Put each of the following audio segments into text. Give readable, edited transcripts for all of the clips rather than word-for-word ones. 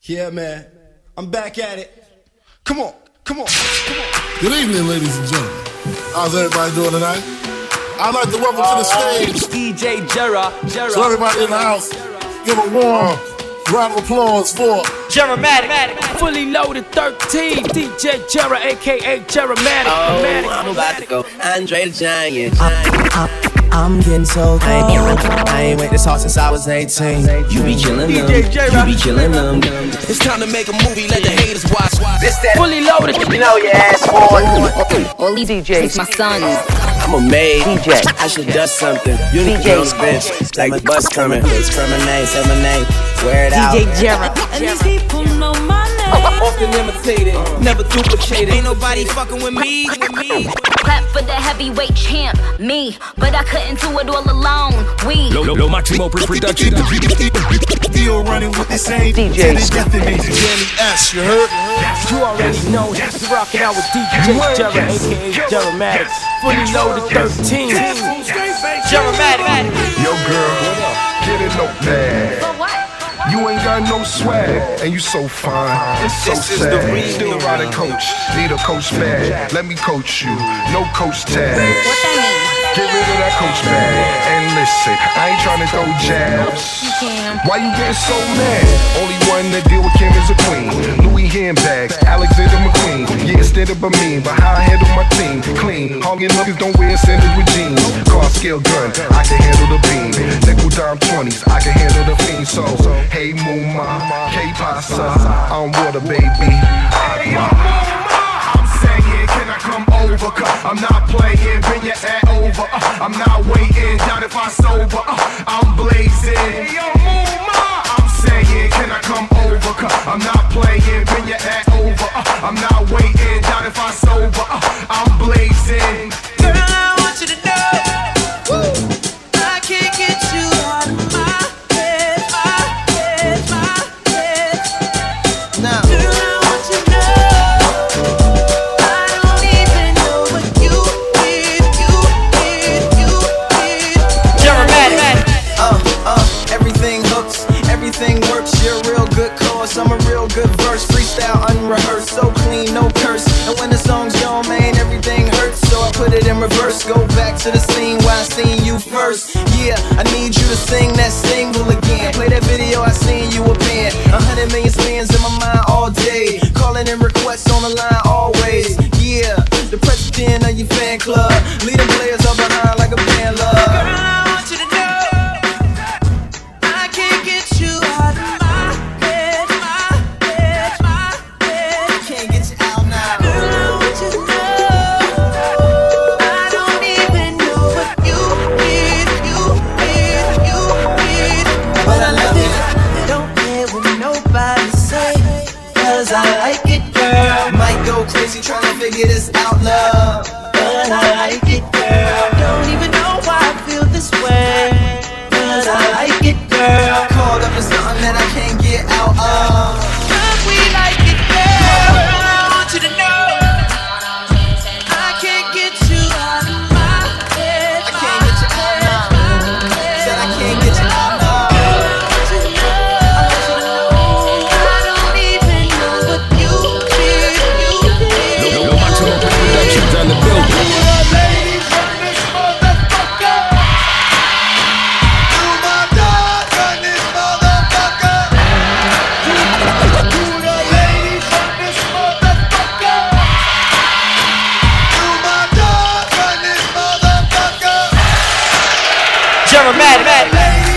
Yeah, man. I'm back at it. Come on. Good evening, ladies and gentlemen. How's everybody doing tonight? I'd like to welcome to the stage DJ Jera. So everybody in the house, give a warm round of applause for Jeramatic. Fully loaded 13. DJ Jera, aka Jeramatic. I'm about to go Andre the Giant. I'm getting so cold. I ain't went this hard since I was 18. You be killing them. You be killing them. It's time to make a movie. Let the haters watch. This that Fully loaded. you know your ass boy. DJ, it's my son. I'm a maid. DJ. I should done something. You need to be on the bench. Like the bus coming. It's criminate. Say my name. Wear it out. DJ Jera. And these people know my name. Often imitated. Never duplicated. Ain't nobody fucking with me. Clap for the heavyweight champ, me. But I couldn't do it all alone. We. Lo Maximo production. Still running with the same DJ. Danny S, you heard? You already know. You're rocking out with DJ Jera, aka Jeramatic. Fully loaded 13. Jeramatic. Yo, girl, get it no bad. For what? You ain't got no swag, and you so fine. It's so This is sad. the real Still ride a coach, need a coach bag. Let me coach you, no coach tag. What that mean? Get rid of that coach bag and listen. I ain't tryna throw jabs. You can. Why you getting so mad? Only one that deal with Kim is a queen. Louis handbags, Alexander McQueen. Yeah, instead of a mean, but how I handle my team. Clean, hogging niggas don't wear sandals with jeans. Car scale gun, I can handle the beam. Nickel dime 20s, I can handle the fiend. So, hey Muma, K-Pasa, I'm water baby. I'm saying, can I come over? 'Cause I'm not playing, bring your ass over. I'm not waiting, doubt if I sober. I'm blazing. I'm saying, can I come over? 'Cause I'm not playing, bring your ass over. I'm not waiting, doubt if I sober. I'm blazing. Girl, I want you to know, I can't get you out of my head, my head. Now, girl, I want you to know, I don't even know what you did. Jeramatic. Everything hooks, everything works. You're a real good cause, I'm a real good verse. Freestyle unrehearsed, so clean, no curse. And when the song's gone, man, everything hurts. So I put it in reverse, go back to the scene where I seen you first. Yeah, I need you to sing that single again. Play that video, I seen you a band. 100 million spins in my mind all day. Calling in requests on the line always. Yeah, the president of your fan club. Leading players up behind like a band love. Girl, I want you to know, I can't get you out of my head, my head. Can't get you out now. Girl, I want you to know, I don't even know what you did. But I love it. Don't care what nobody say, 'cause I like it, girl. Might go crazy trying to figure this out, love, but I like it, girl. Don't even know why I feel this way, 'cause I like it, girl. Caught up in something that I can't get out of, 'cause we like it, girl. I want you to know, I can't get you out of my head. I can't get you out now. Said I can't get you out now. I want you to know, I don't even know what you did. Lo Maximo productions on the building. Jeramatic.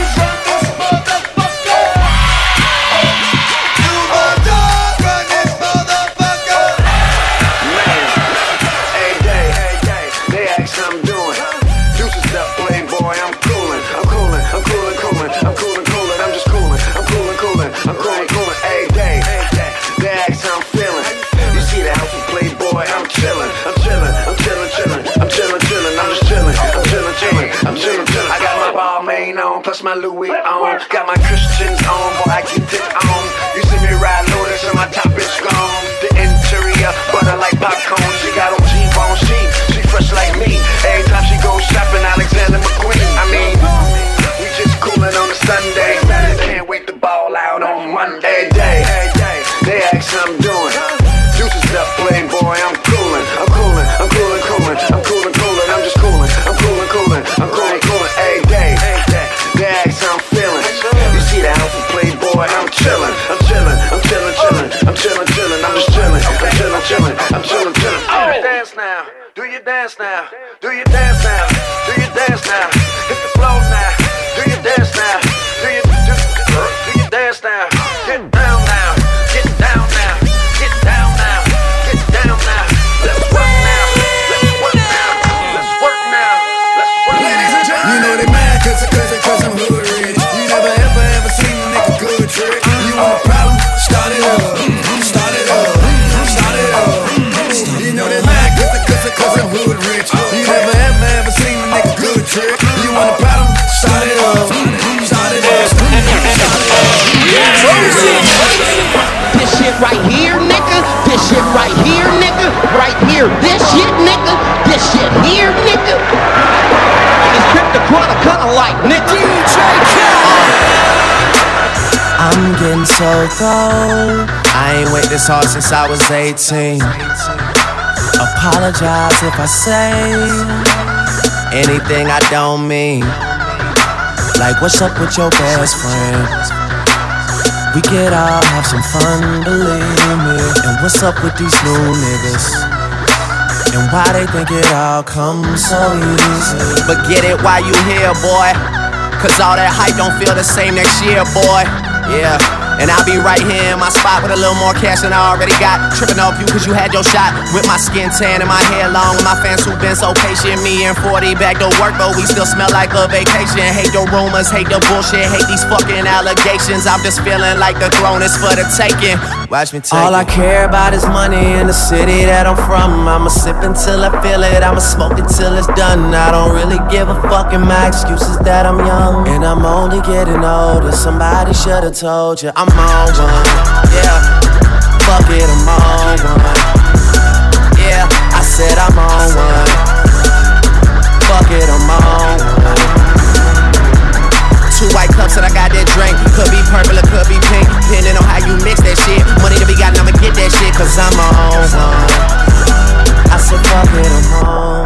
Plus my Louis on, got my Christians on, boy I get it on. You see me ride Lotus and my top is gone. The interior, butter like popcorn. She got on G-bone, she fresh like me. Every time she goes shopping, Alexander McQueen. I mean, we just coolin' on a Sunday. Can't wait to ball ball out on Monday. They ask how I'm doing. Juices up, playboy, I'm coolin'. I'm just coolin'. I'm coolin'. Every day. They ask how I'm feeling. You see the house of playboy, I'm chillin'. I'm just chillin'. I'm chillin'. Oh, dance now. Do your dance now. Hit the floor now. Do your dance now. Do your dance now. Get down now. Let's work now. You know they mad cause I'm hood rich. You never ever seen a nigga good trick. You want a problem? Start it up. You know they mad cause I'm hood rich. You never ever seen a nigga good trick. You want a problem? Start it up. This shit right here, nigga. This shit right here, nigga. Right here, this shit, nigga. This shit here, nigga. It's Trip the Quarter, kinda like nigga. DJ I'm getting so cold. I ain't wait this hard since I was 18. Apologize if I say anything I don't mean. Like, what's up with your best friend? We could all have some fun, believe me. And what's up with these new niggas? And why they think it all comes so easy? But get it while you here, boy. Cause all that hype don't feel the same next year, boy. Yeah, and I'll be right here in my spot with a little more cash than I already got. Tripping off you cause you had your shot. With my skin tan and my hair long. With my fans who been so patient. Me and 40 back to work, but we still smell like a vacation. Hate the rumors, hate the bullshit, hate these fucking allegations. I'm just feeling like the throne is for the taking. Watch me take all I care about is money in the city that I'm from. I'ma sip until I feel it, I'ma smoke it till it's done. I don't really give a fuck, and my excuse is that I'm young. And I'm only getting older, somebody should've told you I'm on one. Yeah, fuck it, I'm on one. Yeah, I said I'm on one. Fuck it, I'm on one. 2 white cups and I got that drink. Could be purple or could be pink, depending on how you mix that shit. Money to be got, I'ma get that shit, cause I'm on one. I said fuck it, I'm on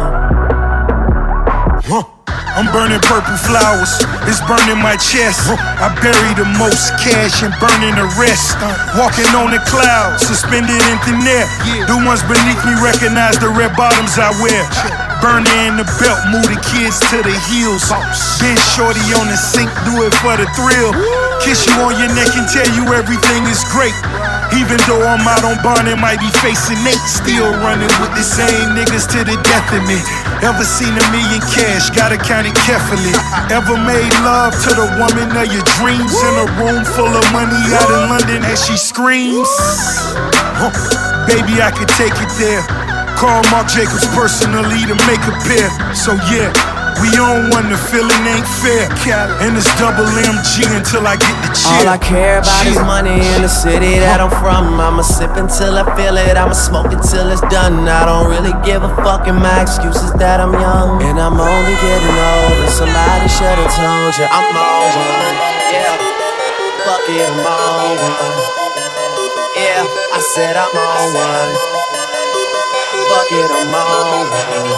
one. I'm burning purple flowers, it's burning my chest. I bury the most cash and burning the rest. Walking on the clouds, suspended in thin air. The ones beneath me recognize the red bottoms I wear. Burner in the belt, move the kids to the heels. Been shorty on the sink, do it for the thrill. Kiss you on your neck and tell you everything is great. Even though I'm out on bond and might be facing 8, still running with the same niggas to the death of me. Ever seen $1 million cash, gotta count it carefully. Ever made love to the woman of your dreams in a room full of money out in London as she screams? Baby, I could take it there. Call Marc Jacobs personally to make a pair. So yeah, we on one, the feeling ain't fair. And it's double MG until I get the chill. All I care about is money in the city that I'm from. I'ma sip until I feel it, I'ma smoke it till it's done. I don't really give a fuck, and my excuse is that I'm young. And I'm only getting older, somebody should've told you I'm on one. Yeah, fuck it, I'm on one. Yeah, I said I'm on one. Fuck it, I'm on one.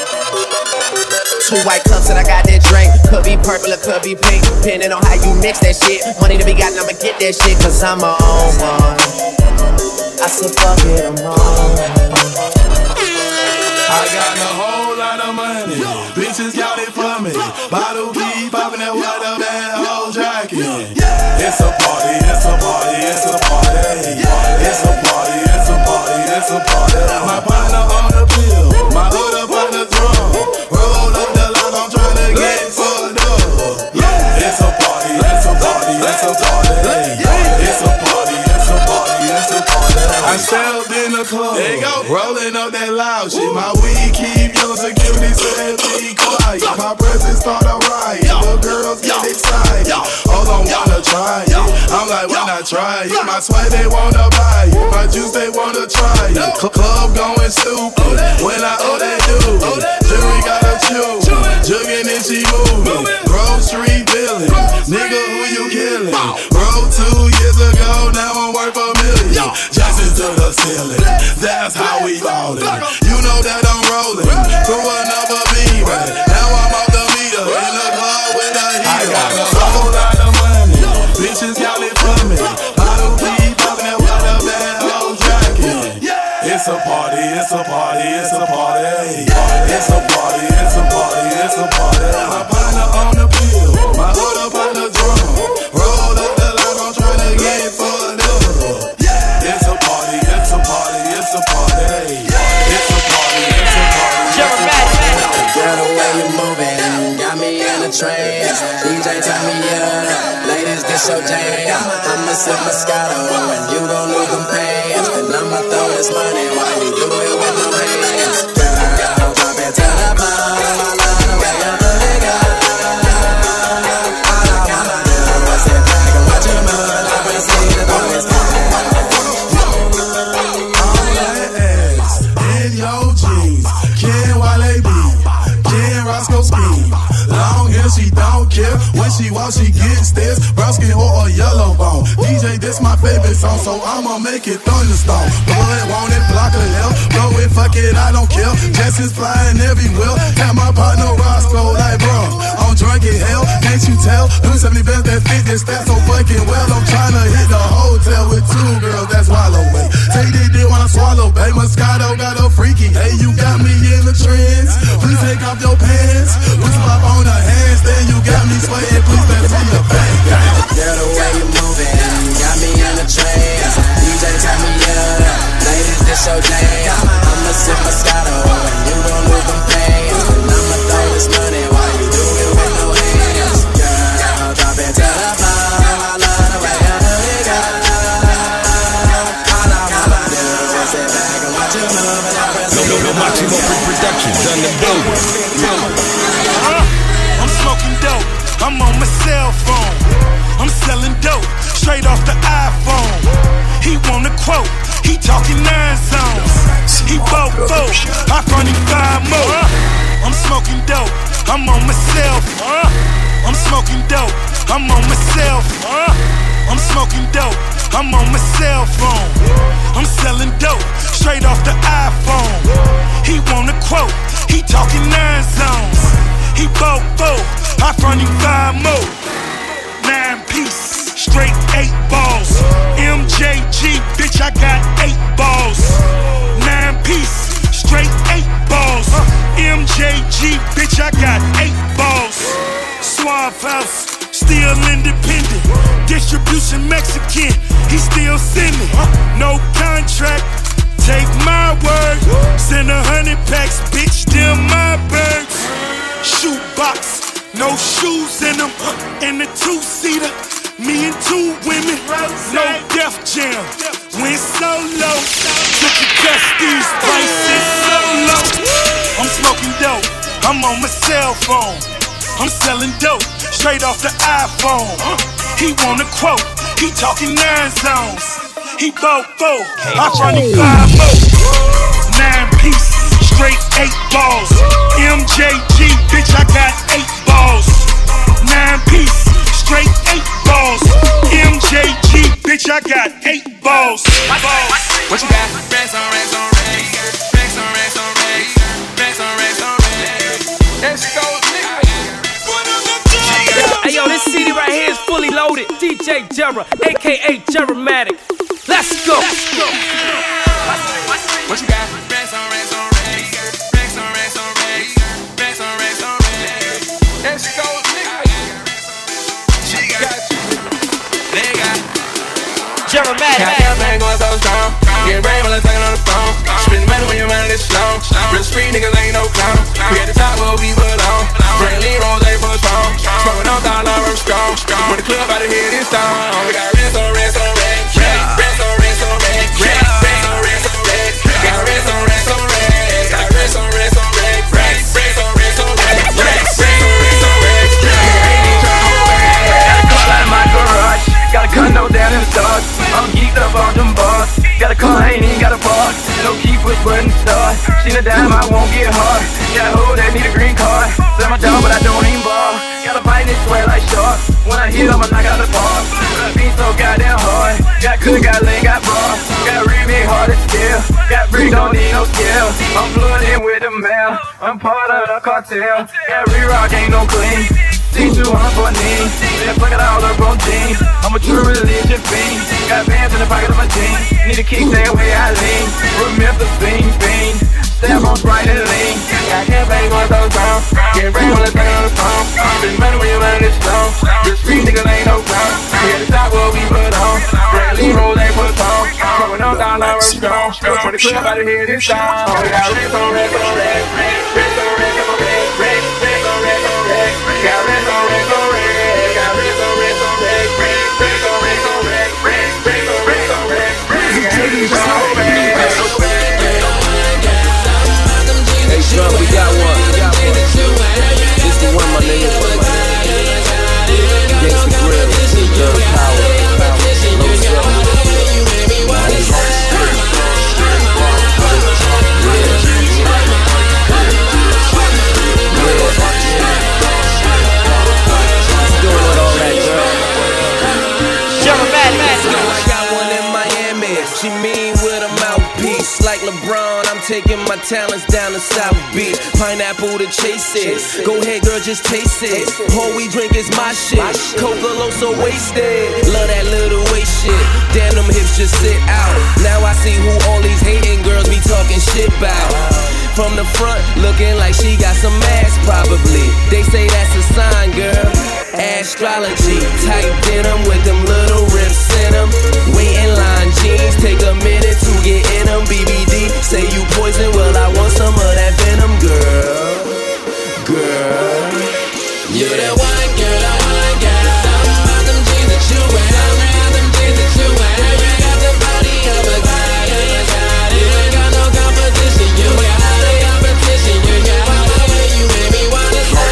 2 white cups and I got that drink. Could be purple or could be pink, depending on how you mix that shit. Money to be got, I'ma get that shit, cause I'm on one. I said fuck it, I'm on one. I got a whole lot of money, bitches got it for me. Bottle be poppin' that with a bad whole jacket. It's a party, it's a party, it's a party. It's a party, it's a party, it's a party. My partner on the bill, my hood up on the drum. Roll up the line, I'm tryna get fucked up. It's a party, it's a party, it's a party. It's a party, it's a party, it's a party. I stepped in the club, rolling up that loud shit. My weed keep your security said be quiet. My presence start a riot, the girls get excited. All I wanna try it, I'm like, why not try it? My swag they wanna buy it, my juice they wanna try it. Club going stupid, when I owe that dude. Jury got a chew, jugging and she moving. Grove Street Village, nigga who you kill? feeling. Broke 2 years ago, now I'm worth $1 million. Jackson to the ceiling, that's how we ballin'. You know that I'm rollin' through another beat, right? Now I'm off the meter in the club with a heater. I got a whole lot of money, bitches got it for me. Bottle weed, poppin' that water, bad hoes jacking. It's a party, it's a party, it's a party. It's a party, it's a party, it's a party. My partner on the pill, my hood up on the drum. Roll up the line, I'm tryna get fucked up. It's a party, it's a party, it's a party. It's a party, it's a party, it's a party. Girl, the way you moving got me in a trance. DJ, turn me up, ladies, this your jam. I'ma sip Moscato and you gon' lose them pants. And I'ma throw this money while you do it with no hands. Girl, drop it to the bottom, I love the way you put it, girl. All I wanna do is sit back and watch you move, and I can see the boys in your jeans, Ken Wale B, Ken Roscoe Ski. Long hair, she don't care. When she walks, she gets stairs. Brown skin or a yellow bone. DJ, this my favorite song, so I'ma make it thunderstorm. Blood, want it, block of hell. Go it, fuck it, I don't care. Jess's flying everywhere. Have my partner Roscoe like, bro, I'm drunk in hell. Can't you tell? Do 70 bands that fit this stat so fucking well. I'm tryna hit the hotel with 2 girls, that's Wallow way. Take this dick when I swallow, babe. Moscato got a freaky. Hey, you got me in the trends. Please take off your pants. Push pop on the hands, then you got me sweating. Please pass me your back. Girl, the way you moving got me in a trance. DJ, turn me up, ladies, this your jam. I'ma sip Moscato and you gon' lose them pants. And I'ma throw this money while you do it with no hands. Girl, drop it to the bottom, I love the way you do it, girl. All I wanna do is sit back and watch you move, and I can see the Maximo Productions on the building. I'm smoking dope, I'm on my cell phone. I'm selling dope, straight off the iPhone. He want a quote, he talking 9 zones. He both, I front him 5 more. I'm smoking dope, I'm on my cell phone. I'm smoking dope, I'm on my cell phone. I'm smoking dope, I'm on my cell phone. I'm selling dope, straight off the iPhone. He want a quote, he talking 9 zones. He both, I front him 5 more. 9-piece, straight 8 balls. MJG, bitch, I got 8 balls. 9-piece, straight 8 balls. MJG, bitch, I got 8 balls. Suave House, still independent. Distribution Mexican, he still sending. No contract, take my word. Send 100 packs, bitch, them my birds. Shoebox, no shoes in them. In the 2-seater, me and 2 women. No Def Jam, went solo. Took the Justice, prices so low. I'm smoking dope, I'm on my cell phone. I'm selling dope, straight off the iPhone. He want a quote, he talking 9 zones. He both, I front him 5 more. 9-piece, straight 8 balls. MJG, bitch, I got 8 balls. 9-piece, straight 8 balls. MJG, bitch, I got 8 balls. What you got? Racks on racks on racks. Racks on racks on racks. Racks on racks on racks. Let's go, nigga. Hey yo, this CD right here is fully loaded. DJ Jera, aka Jeramatic. Let's go. What you got? Racks on racks on racks. Racks on racks on racks. Racks on racks on racks. Let's go, nigga. She got you. They got Jeramatic. Got everything going so strong. Get brave while I'm talking on the phone. Spend money when your mind is slow. Real street niggas ain't no clown. We at the top where we belong. Bring lean rolls, ain't for strong. Smoking on dollar, I'm strong. When the club out of here this time, we got rest on rest on rest. Rest on rest on rest. Rest on rest on rest. Got rest on rest on rest. Got rest on rest on rest. Rest on rest on rest. Rest on rest on rest. Ain't even trying to hold back. Got a car out of my garage. Got a condo down in the stars. I'm geeked up on them bars. Got a car, ain't even got a bar. No key, push button, start. Seen a dime, I won't get hard. Got a hoe that need a green card. Sell my dog, but I don't even bar. Got a bite and it sweat like shark. When I hit, I'ma knock out the park. Free don't need no skill. I'm fluent in with the mail. I'm part of the cartel. Every rock ain't no clean. C2 on for knee. Then fuck it all up on jeans. I'm a true religion fiend. Got bands in the pocket of my jeans. Need to keep stay away I lean. Remember fiend. Step on bright and lean. Got campaign going so strong. Get ready when it's on the phone. Spend money when you run this strong. This street niggas ain't no clown. We at the top what we put on. Bradley rolls ain't put on. Coming on down our strong. For the club out of here this time. We got rest on rest on rest. Rest on rest on rest. Rest on rest on rest. Got rest on rest on rest. Got rest on rest on rest. Rest on rest on rest. Rest on rest on rest. Hey, Trump, we got one. This the one, my nigga. Gangsta Grill, Young Power, Low Self. Doing with all that, girl. I got one in Miami. She mean with a mouthpiece. Like LeBron, I'm taking my talents down to South Beach. Pineapple to chase it. Go ahead, girl, just taste it. All we drink is my shit. Coca-Cola so wasted. Love that little waist shit. Damn, them hips just sit out. Now I see who all these hating girls be talking shit about. From the front, looking like she got some ass, probably. They say that's a sign, girl. Astrology, tight denim with them little rips in them. Wait in line jeans, take a minute to get in them. BBD, say you poison, well I want some of that venom, girl. Girl, you that white girl, that white girl. Something about them jeans that you wear. Something about them jeans that you wear. You got the body of a god. You ain't got no competition. You got the competition. You got the way you made me wanna say.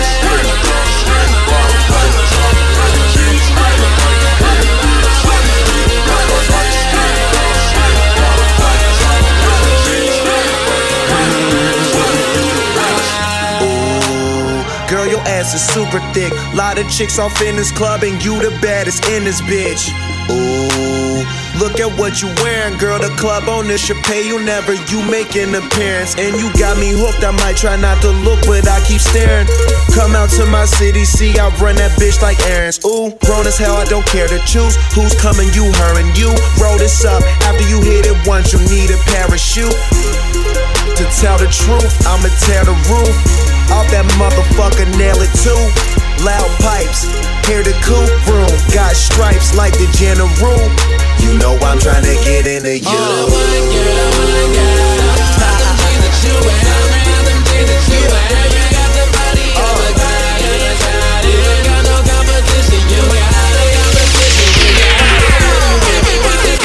Girl, your ass is super thick. Lot of chicks off in this club, and you the baddest in this bitch. Ooh, look at what you wearing, girl. The club owner should pay you never. You make an appearance, and you got me hooked. I might try not to look, but I keep staring. Come out to my city, see I run that bitch like errands. Ooh, grown as hell, I don't care to choose who's coming. You, her, and you. Roll this up. After you hit it once, you need a parachute. To tell the truth, I'ma tear the roof off that motherfucker, nail it too. Loud pipes, hear the coupe room. Got stripes like the general. You know I'm trying to get into you. Oh, one girl, one girl. Them jeans that you wear, them jeans that you wear. You got the body of a god. You ain't got no competition. You got the competition. You got it. You make me want to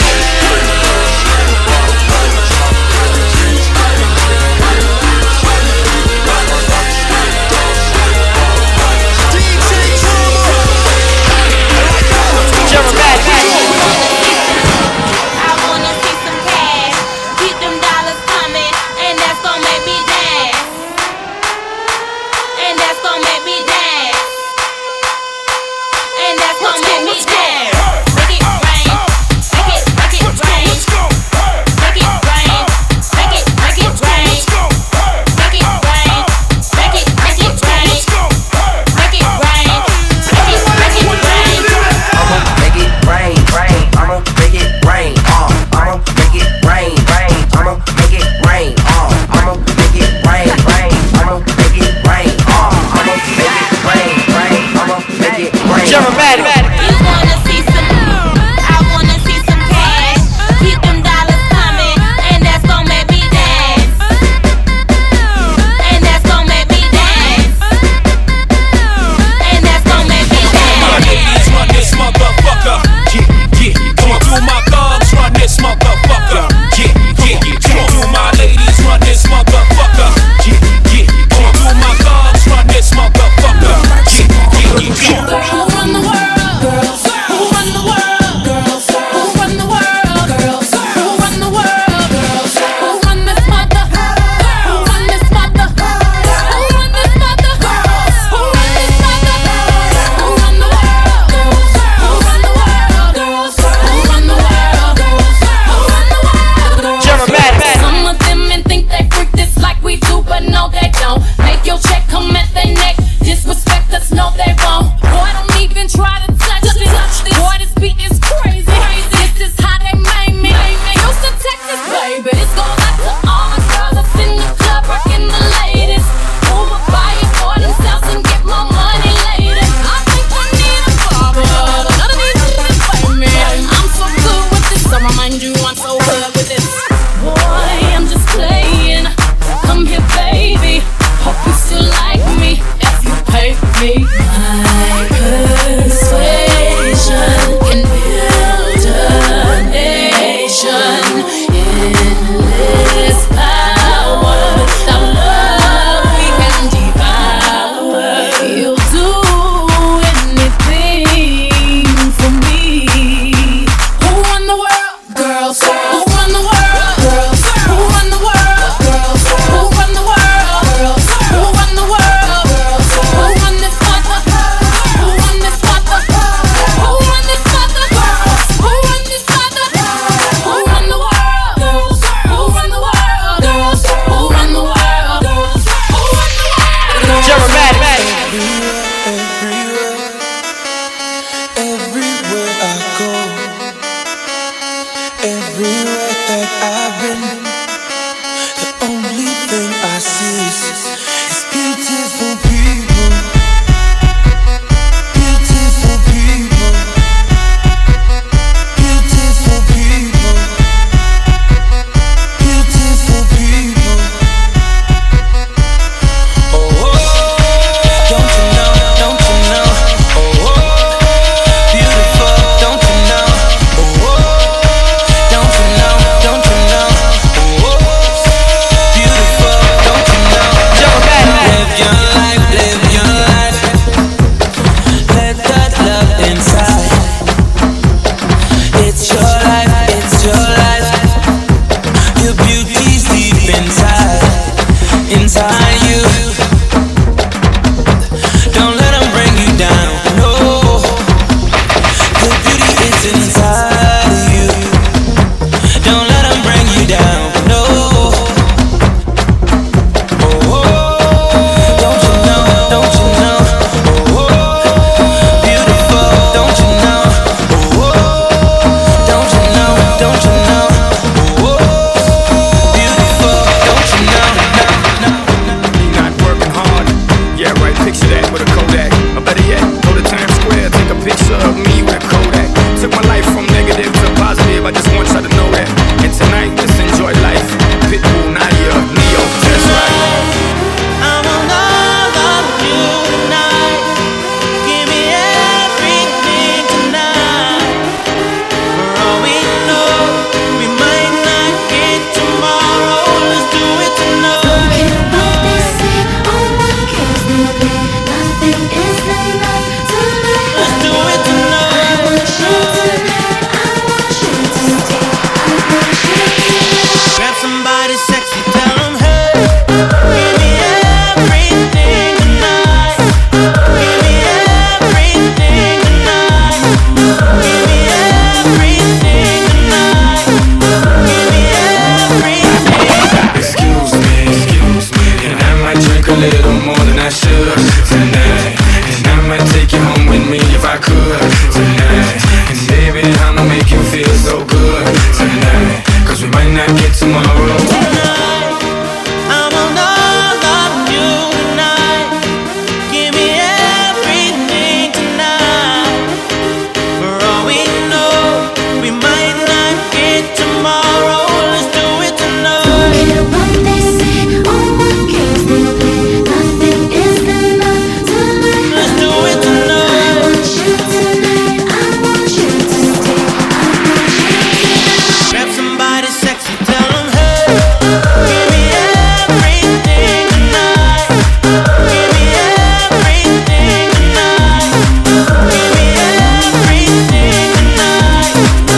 I wanna see some cash, keep them dollars coming, and that's gon' make me dance. my life from negative to positive. I just want y'all to know that. And tonight, let's enjoy life. Pitbull, Nadia, Neo, that's right. I want all of you tonight. Give me everything tonight. For all we know, we might not get tomorrow. Let's do it tonight. Don't care what they say or what cares they play. Nothing is enough tonight. Let's do it tonight. I want you tonight. I want you to stay. I want you tonight. Grab somebody sexy, tell them hey. Give me everything tonight. Give me everything tonight. Give me everything tonight. Give me everything. Excuse me, and I might drink a little more than I should tonight. And I might take you home with me if I could tonight. And baby, I'ma make you feel so good tonight. Cause we might not get tomorrow. Tonight, I want all of you tonight. Give me everything tonight. For all we know, we might not get tomorrow. Let's do it tonight. Don't care what they say or what games they play. Nothing is enough tonight. Let's do it tonight. I want you tonight. I want you to stay. I want you tonight. Grab somebody sexy, tell them hey. Give me everything tonight. Give me everything tonight. Give me everything tonight.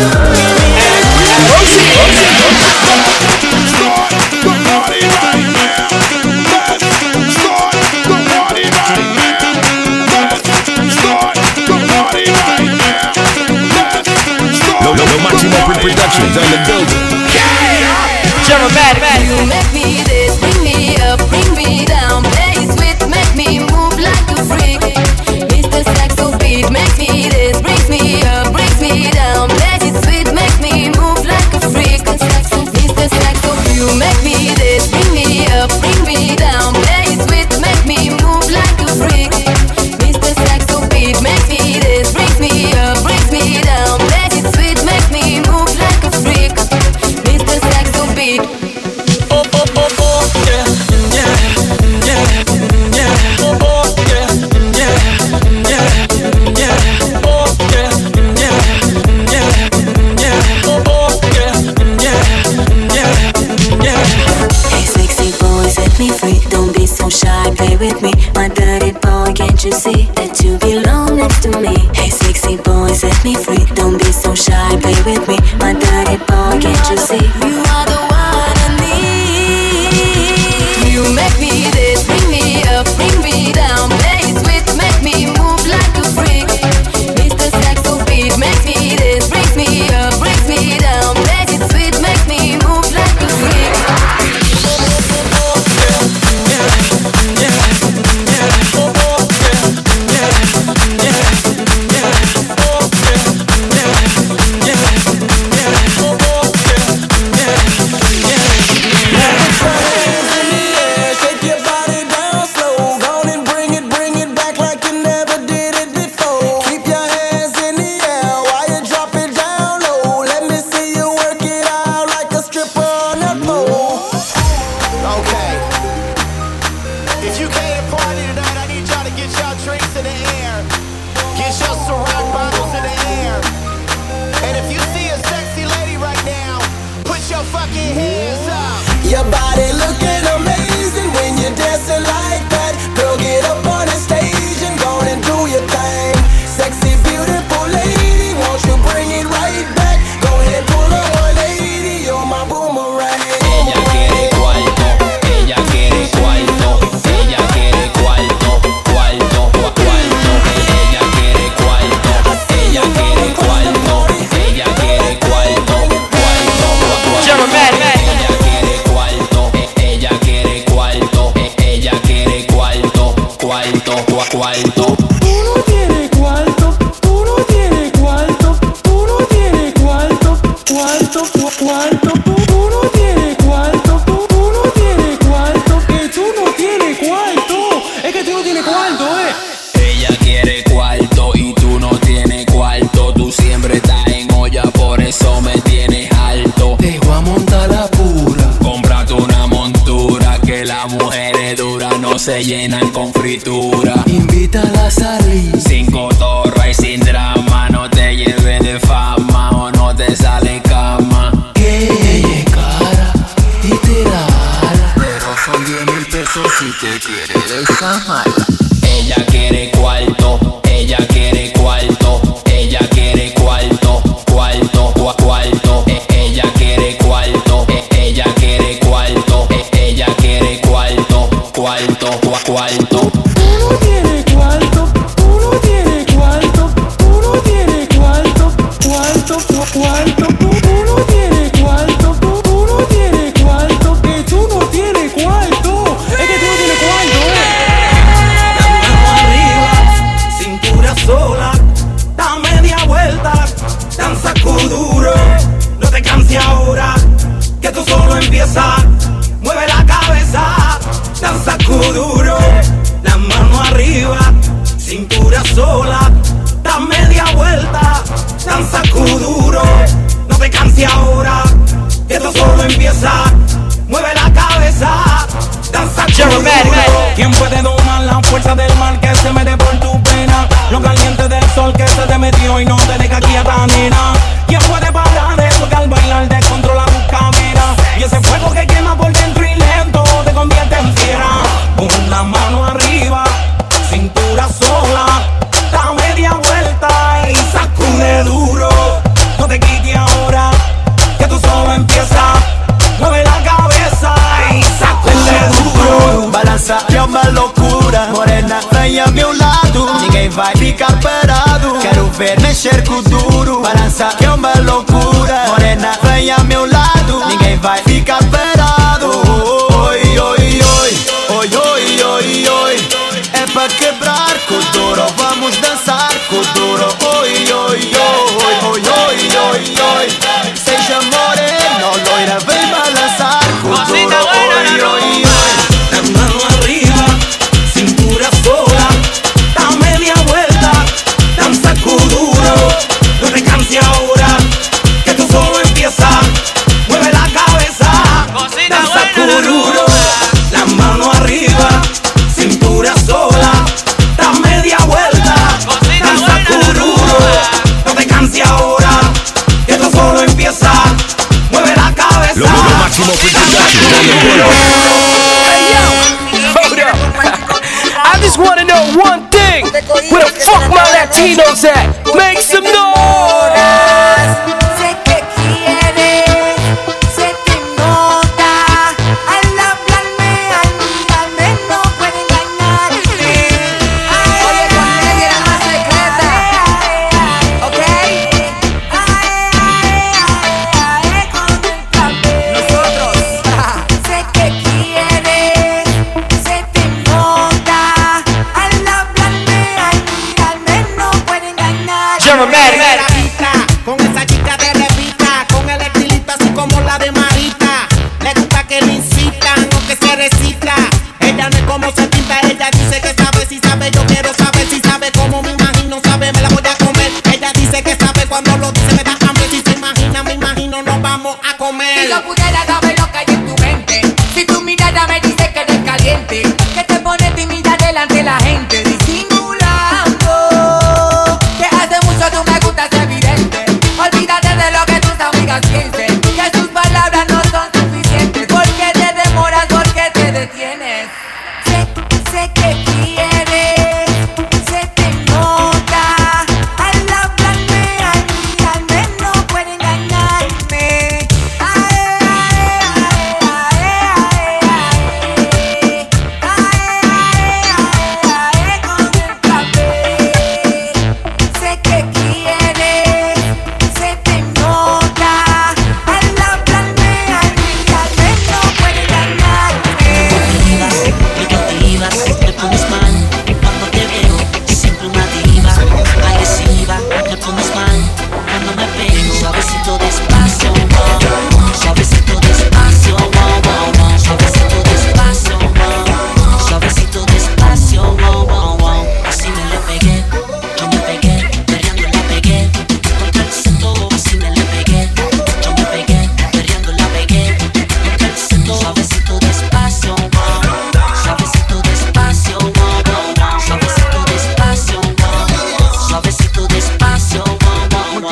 Lo Máximo Productions on the building. Germanic. You make me this, bring me up, bring me down. Play sweet, make me move like a freak. Mr. Saxo beat, make me this, brings me up, brings me down. Play sweet, make me move like a freak. Mr. Saxo, you make me this, bring me up, bring me down. Play sweet, make me move like a freak. Mr. Saxo beat, make me this, brings me up, brings me down. Play sweet, make me move like a freak. Mr. Saxo beat. Oh, oh, oh, oh, yeah, yeah, yeah, yeah. Oh, oh, yeah, yeah, yeah, yeah. Oh, yeah, yeah, yeah, yeah. Oh, oh, yeah, yeah, yeah, yeah. Hey, sexy boy, set me free. Don't be so shy, play with me. My dirty boy, can't you see that you belong next to me? Hey, sexy boy, set me free. Don't be so shy, play with me. My dirty boy, can't you see? You are the one I need. You make me this, bring me up, bring me down. Play sweet, make me move like a freak. Mr. Saxo beat, make me this, brings me up, brings me down. Play sweet, make me move like a freak. Yeah. cenar con fritura. Invítala a salir. Sin cotorra y sin drama. No te lleves de fama o no te sale cama. Que ella es cara y te da ala. Pero son 10,000 pesos si te quiere desamar. Ella quiere cuarto, ella quiere cuarto, ella quiere cuarto, cuarto, cuarto. Ella quiere cuarto, ella quiere cuarto, ella quiere cuarto, cuarto, cuarto. Uno tiene cuarto, uno tiene cuarto, uno tiene cuarto, cuarto, cuarto. Uno tiene cuarto, uno tiene cuarto, que tú no tienes cuarto. Es que tú no tienes cuarto, La mano arriba, cintura sola, da media vuelta, danza duro. No te canses ahora, que tú solo empiezas. Mueve la cabeza, danza duro. La mano arriba, cintura sola, da media vuelta, danza duro. No te canses ahora, que esto solo empieza. Mueve la cabeza, danza duro. ¿Quién puede domar la fuerza del mal que se mete por tu pena? Lo caliente del sol que se te metió y no te deja quieta, nena. ¿Quién puede parar eso que al bailar descontrola tu cadera? Y ese fuego que quema por dentro y lento te convierte en fiera. Pon la mano arriba, cintura sola, da media vuelta y sacude duro. No te quites ahora, que tú solo empiezas. Mueve la cabeza e sacude duro. Balança é uma loucura. Morena, vem ao meu lado. Ninguém vai ficar parado. Quero ver mexer com duro. Balança é uma loucura. Morena, vem ao meu lado. Ninguém vai ficar parado. Oi, oi, oi. Oi, oi, oi, oi. É pra quebrar com duro. Vamos dançar com duro. Oi, oi, oi. Oi, oi, oi, oi. Seja moreno, loira, vem balançar com duro. Oi, oi, oi. La mano arriba, cintura sola, da media vuelta, danza duro. No te canses ahora, que tú solo empiezas. Mueve la cabeza, danza duro. La mano arriba, cintura sola, da media vuelta, danza duro. No te canses ahora, que tú solo empiezas. Mueve la cabeza. Lo máximo I just wanna know one thing. Where the fuck my Latinos at? Make some noise. Sé que quieres, sé que nota. Al hablarme, al mirarme, no puede engañarme. Oye, con ella era más secreta, ¿ok? Nosotros. Sé que quieres, sé que nota. Al hablarme, al mirarme, no puede engañarme. Con esa chica de revista, con el estilito así como la de Marita. Le gusta que le incitan o que se recita. Ella no es como se pinta, ella dice que sabe, si sabe, yo quiero saber si sabe como me imagino, sabe, me la voy a comer. Ella dice que sabe, cuando lo dice me da hambre. Si se imagina, me imagino, nos vamos a comer. Si yo pudiera saber lo que hay en tu mente, si tu mirada me dice que eres caliente, que te pone tímida delante de la gente, disimulando, que hace mucho tú me gustas evidente. Olvídate de lo que tus amigas piensen, que sus palabras no son suficientes. ¿Por qué te demoras? ¿Por qué te detienes? Sé que quieres, se te nota. Al hablarme, al mirarme, no puede engañarme. Ay, ay,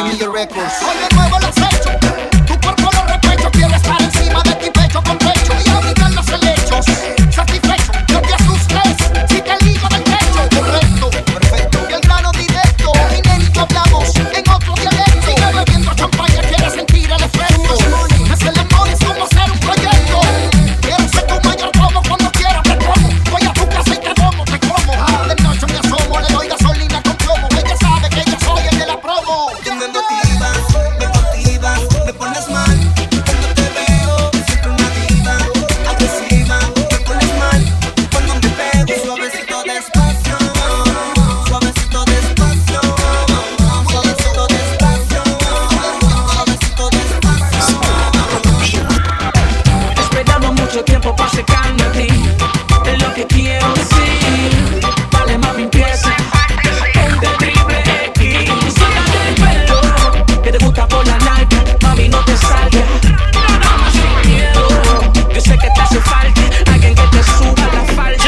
Media Records. Hoy de nuevo lo has hecho, tu cuerpo lo repecho. Quiero estar encima de ti pecho con pecho y abrigar los helechos. Satisfecho, no te asustes si te ligo del techo. Correcto, perfecto, y el grano directo. Inédito hablamos en otro dialecto. Sigue bebiendo champaña, quieres sentir el efecto. Es el amor, es como hacer un proyecto. Quiero ser tu mayor como cuando quiera te como. Voy a tu casa y te como, te como. De noche me asomo, le doy gasolina con plomo. Ella sabe que yo soy el de la promo. Me motivas, me motivas, me pones mal. Cuando te veo, siempre una diva. Agresiva, me pones mal. Cuando me pego, suavecito despacio. Suavecito despacio. Suavecito despacio. Suavecito despacio. Esperamos mucho tiempo para secarme a ti. Es lo que quiero decir. Dale, mami, empieza. Ponte triple X. Suéltate el pelo que te gusta por la nalga. Mami, no te salgas. Nada sin miedo. Yo sé que te hace falta alguien que te suba la falda.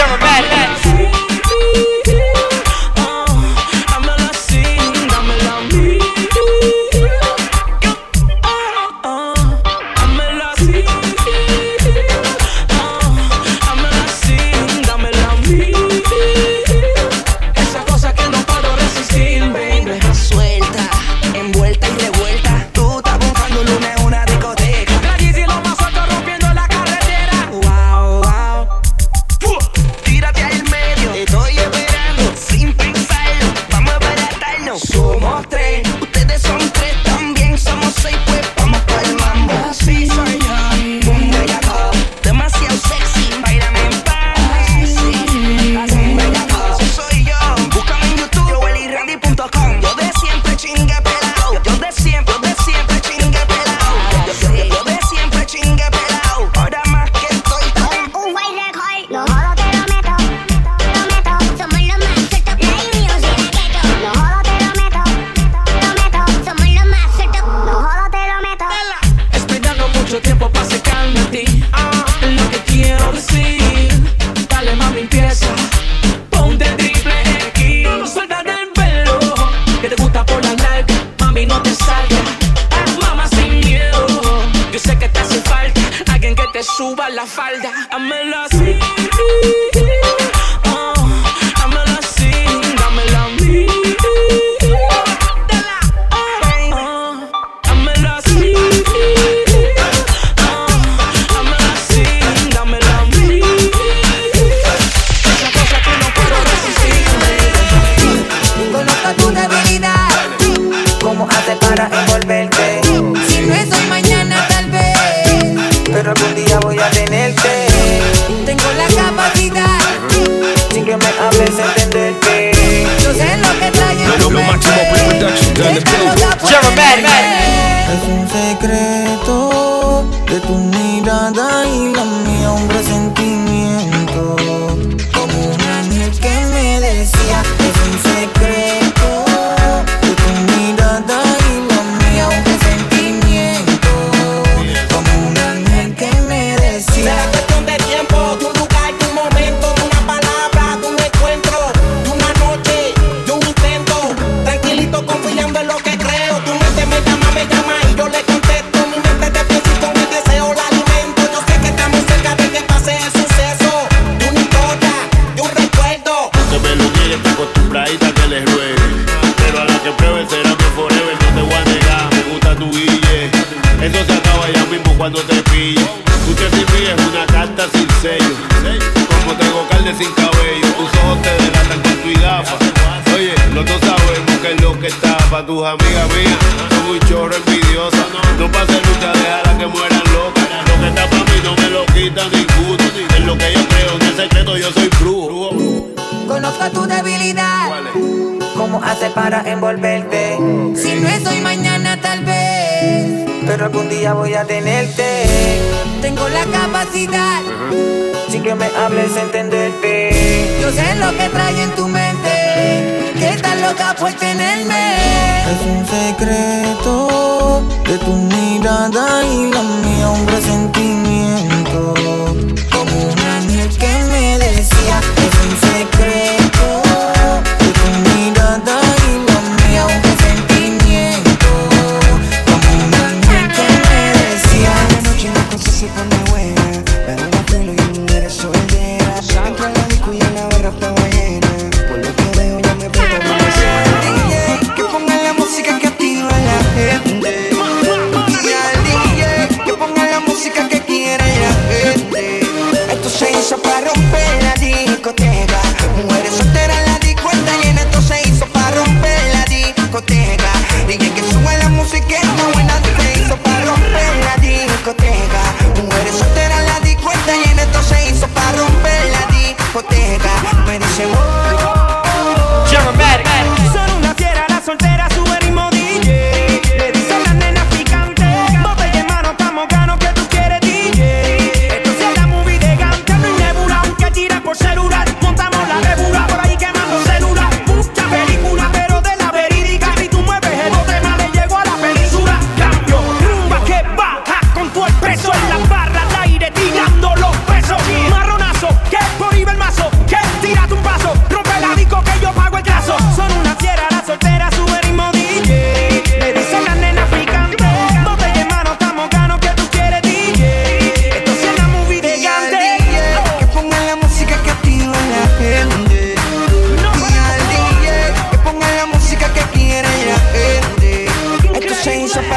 Dámela así, dámela a mí. Dámela así. Dámela así, dámela a mí. Esa cosa que no puedo resistir, baby. Suelta, envuelta y revuelta. Tú estás buscando lunes en una discoteca. Calles y los más sueltos rompiendo la carretera. Wow, wow. Tírate al medio, te estoy esperando sin pensarlo. Vamos a baratarnos. Somos tres, ustedes son tres, también somos seis. Pues vamos para el mambo. Así soy yo, un bellaco, demasiado sexy. Báilame en paz. Un bellaco, soy yo. Búscame en YouTube, joelyrandy.com. Yo de siempre chingue pelao. Yo de siempre chingue pelao. Yo de siempre chingue pelao. Ahora más que estoy con Un white record, no jodo te lo meto, somos los más sueltos, play music ghetto. No jodo te lo meto, somos los más sueltos, no jodo te lo meto. Esperando mucho tiempo para secarme a ti. Es lo que quiero decir. Dale, mami, empieza. Ponte triple X. Suéltate el pelo que te gusta por la nalga. Mami, no te salgas. Mamá, sin miedo. Yo sé que te hace falta alguien que te suba la falda. Dámela así. Dámela así, dámela a mí. Dámela así. Dámela así, dámela a mí. Esa cosa que no puedo resistir. Conozco tu debilidad. ¿Cómo haces para envolverte? Si no es hoy, mañana tal vez. Pero algún día voy a tenerte. Tengo la capacidad. Sin que me hables, entenderte. Yo sé lo que trae en tu Lo máximo pre-production done the building. Es un secreto de tu mirada y la mía, un presentimiento. Como un ángel que me decía, es un secreto de tu mirada y la mía, un presentimiento. Como un ángel que me decía. Será cuestión de tiempo, de un lugar, de un momento, de una palabra, de un encuentro, de una noche, de un intento. Tranquilito, confiando en lo que creo. Tu mente me llama y yo le contesto. Mi mente te piensa y con mi deseo la alimento. Yo sé que estamos cerca de que pase el suceso. De una historia, de un recuerdo. Que me lo quiere, está acostumbradita que les ruegue. Pero a la que pruebe será mi forever, no te voy a negar. Me gusta tu guille. Eso se acaba ya mismo cuando te pille. Tú te sirves una carta sin sello. Como tengo carne sin cabello. Tus ojos te delatan con tu gafa. Oye, los dos sabemos que es lo que está. Pa' tus amigas mías son un chorro envidiosa. No pase lucha, déjala que mueran locas. Lo que está pa' mí no me lo quita ninguno. Es lo que yo creo, en el secreto yo soy brujo. Conozco tu debilidad. ¿Cómo haces para envolverte? Si no es hoy, mañana tal vez. Pero algún día voy a tenerte. Tengo la capacidad. Sin que me hables, entenderte. Yo sé lo que trae en tu mente. Que estás loca por tenerme. Es un secreto de tu mirada y la mía, un presentimiento. Como un ángel que me decía, es un secreto de tu mirada y la mía, un presentimiento.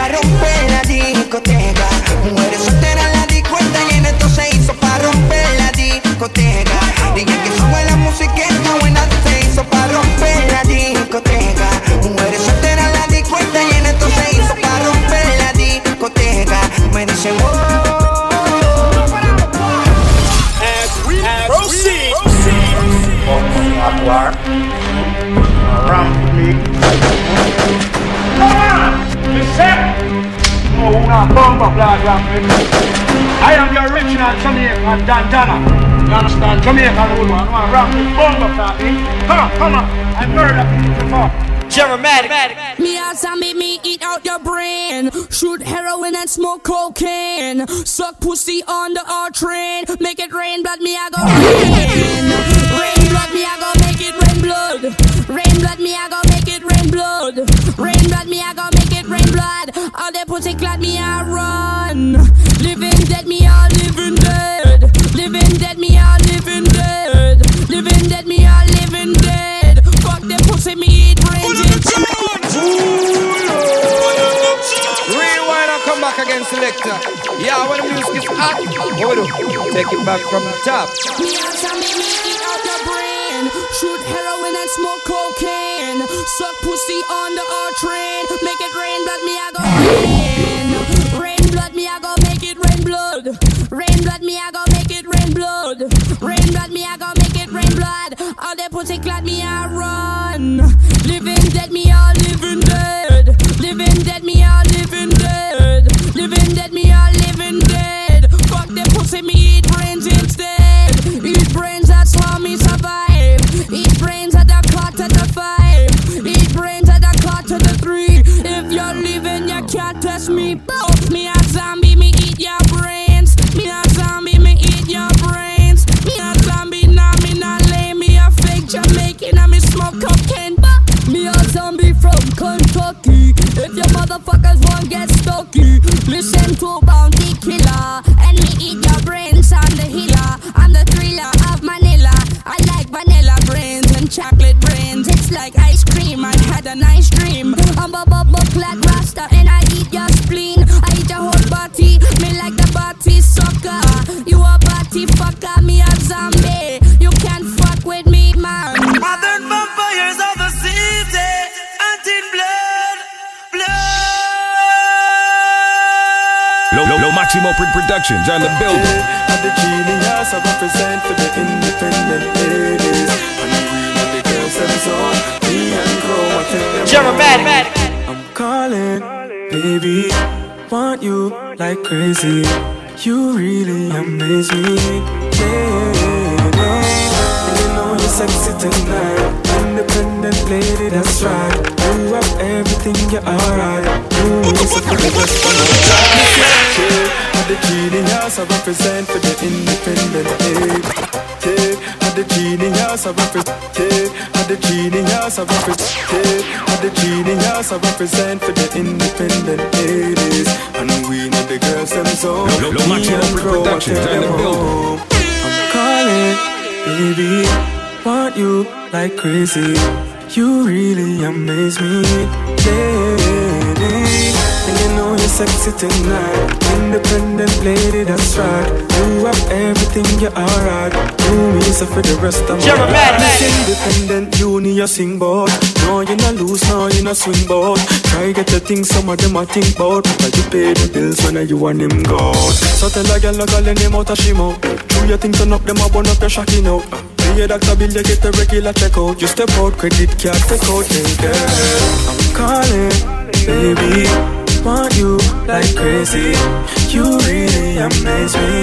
pa' romper la discoteca. Mujeres solteras en la discoteca y en esto se hizo pa' romper la discoteca. DJ que sube la música esta buena se hizo pa' romper la discoteca. Mujeres solteras en la discoteca y en esto se hizo pa' romper la discoteca. Me dicen proceed. I am the original Jamaican Dandana. You understand? Jamaican wood one. Ram the bomb of that thing. Come on. I murder people. Jerematic. Me outside make me eat out your brain. Shoot heroin and smoke cocaine. Suck pussy on the R train. Make it rain blood, me I go rain. Rain blood, me I go make it rain blood. Rain blood, me I go make it rain blood. Rain blood, me I go make it rain blood. All they pussy clad me I run. Living dead, me I living dead. Living dead, me I living dead. Living dead, me I living dead. Fuck them pussy, me eat brains. Rewind and come back again, selector. Yeah, when the music is hot, what we do? Take it back from the top. Me outside make me eat out the brain. Shoot heroin and smoke cocaine. Suck pussy on the R train. Make it rain blood, me I go rain. Rain blood, me I go make it rain blood. Rain blood, me I go make it rain blood. Rain blood, me I go make it rain blood. All they pussy clad me I run. Living dead, me all living dead. Living dead, me all living dead. Living dead, me all living dead. Fuck them pussy, me eat brains instead. Eat brains, that's how me survive. Eat brains at the clock to the 5. Eat brains at the clock to the 3. If you're living, you can't test me. Both me a zombie, me eat your brains. Me a zombie, me eat your brains. Me a zombie, nah me not lay. Me a fake Jamaican, and me smoke cocaine. Me a zombie from Kentucky. If your motherfuckers won't get stocky, listen to Bounty Killer. And me eat your brains on the healer. I'm the thriller of Manila. I like vanilla brains and chocolate brains. It's like ice cream, I had a nice dream. I'm a bubble clad rasta and I eat your spleen. I eat your whole body, me like the body sucker. You a body fucker, me a zombie. You can't fuck with me, man. Modern vampires of the city, hunting blood. Lo Maximo Productions on the building. At the genius I represent for the independent ladies. And we let the girls themselves me and grow. I tell them Jerematic. I'm calling, baby, want you like crazy. You really amaze me, lady. And you know you're sexy tonight. Independent lady, that's right. You have everything, you're alright. You is for the rest of my life. At the genius I represent for the independent lady. At the genius I represent. At the genius I represent. At the genius I represent for the independent ladies. And we know the girls themselves. Lo Maximo Productions on the building. I'm calling, baby, want you like crazy. You really amaze me, lady. And you know you're sexy tonight. Independent lady, that's right. You have everything, you're alright. You me so for the rest of my life. Independent, you need a sing bout. No, you're not loose, no, you're not swing bout. Try get the things some of them I think bout. But you pay the bills when you want them go. So tell a girl, no girl, in them out of she mouth. Do your thing, turn up them up, burn up your shocking out. Pay your doctor bill, you get the regular checkout. You step out, credit card, take out, hey girl. I'm calling, baby, want you like crazy. You really amaze me,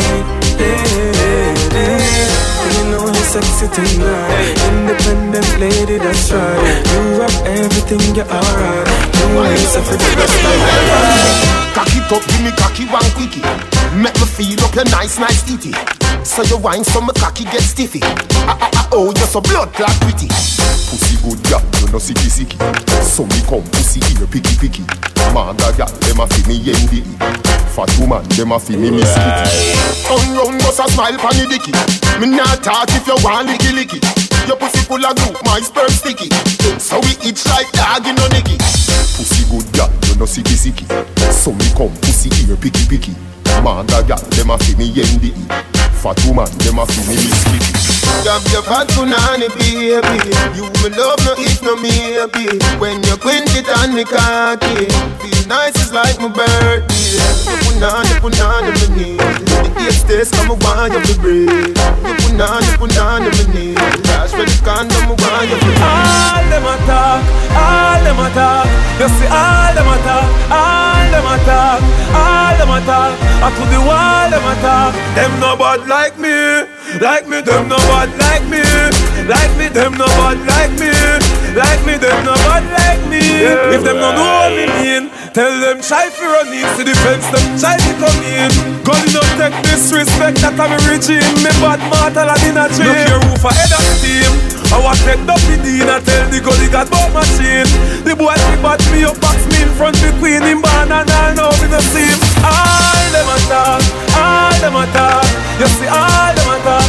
lady. And you know you're sexy tonight. Independent lady, that's right. You have everything, you're alright. You ain't suffer the rest of my life. Cock it up, give me cocky one quickie. Make me feel up your nice titty. So you wine so my cocky get stiffy. Oh, you're so blood clot pretty. Pussy good girl, you know sicky. So me come pussy here picky. Manda girl, dem a fi me yendi. Fat woman, dem a fi me miss kitty. Turn round, bust a smile pon the dicky. Me not talk if you want licky. Your pussy full of glue, my sperm sticky. So we itch like dog in a nicky. Pussy good girl, you no sicky. So me come pussy ear picky. Manda gal, dem a fi me yendi. Fat woman, dem a fi me biscuit. Grab your fat punani, baby. You me love no if no maybe. When you quint it on me cocky, feel nice, it's like my birthday. You punani, me need. The kids taste come want you to breathe. You punani, me need. Dash for the condom, I want you to breathe. All them attack. You see all them attack. I to the wall them attack. Them no bad like me. Them no bad like me. Them no bad like me. Them no bad like me. If them no know what me mean, tell them try for run in. See the fence, them try to come in. God no take disrespect that I'm regime. Me bad mortal and in a dream. Look your roof ahead of steam. I was take up the dean and tell the gully got bought machine. The boy he bought me up, box me in front the queen in barn and all now we no see him. All them attack. You see all them attack.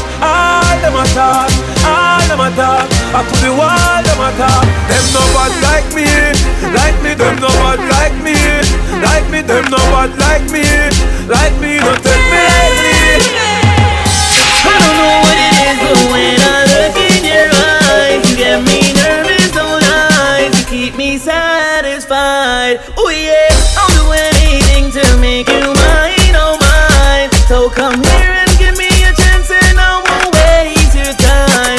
I to the wall them attack. Them no bad like me. Them no bad like me. Them no bad like me. No take me lightly. I don't know what it is, but when I look in your eyes, you get me nervous, don't lie. You keep me satisfied. Oh yeah, I'll do anything to make you mine, oh mine. So come here and give me a chance and I won't waste your time.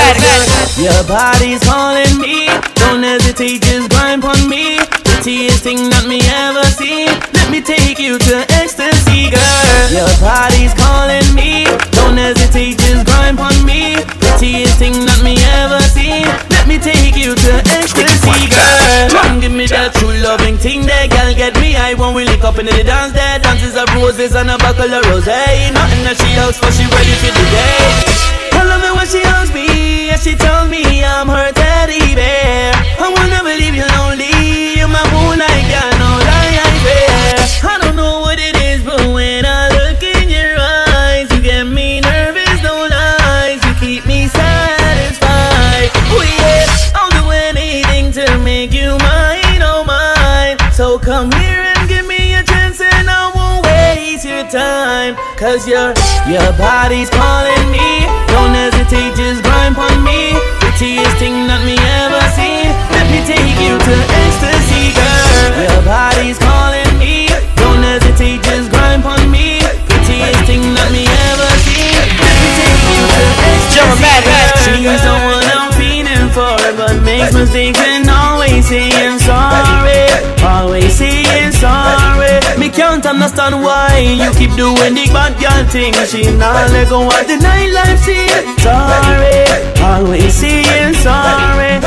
Your body's calling me, don't hesitate, just grind on me. Prettiest thing that me ever seen. Let me take you to ecstasy, girl. Your body's calling me, don't hesitate, just grind on me. Prettiest thing that me ever seen. Let me take you to ecstasy, girl. Come give me that true loving thing there, girl. Get me high when we link up in the dance. There dances of roses and a buckle of rosé. Nothing that she asks for, she ready for the day. I love it when she hugs me and she tells me I'm her teddy bear. I will never leave you lonely. You're my moonlight, got no lie, I swear. I don't know what it is, but when I look in your eyes, you get me nervous, no lies. You keep me satisfied. Oh yeah, I'll do anything to make you mine, oh mine. So come here and give me a chance and I won't waste your time. Cause your body's calling me. Don't hesitate, just grind on me. Prettiest thing that me ever seen. Let me take you to ecstasy, girl. Your body's calling me. Don't hesitate, just grind on me. Prettiest thing that me ever seen. Let me take you to ecstasy, girl. She's the one I'm feeling for, but makes mistakes and always saying sorry. Always saying sorry. Me can't understand why you keep doing the bad girl thing. She not let go of the nightlife scene. Sorry, always saying sorry.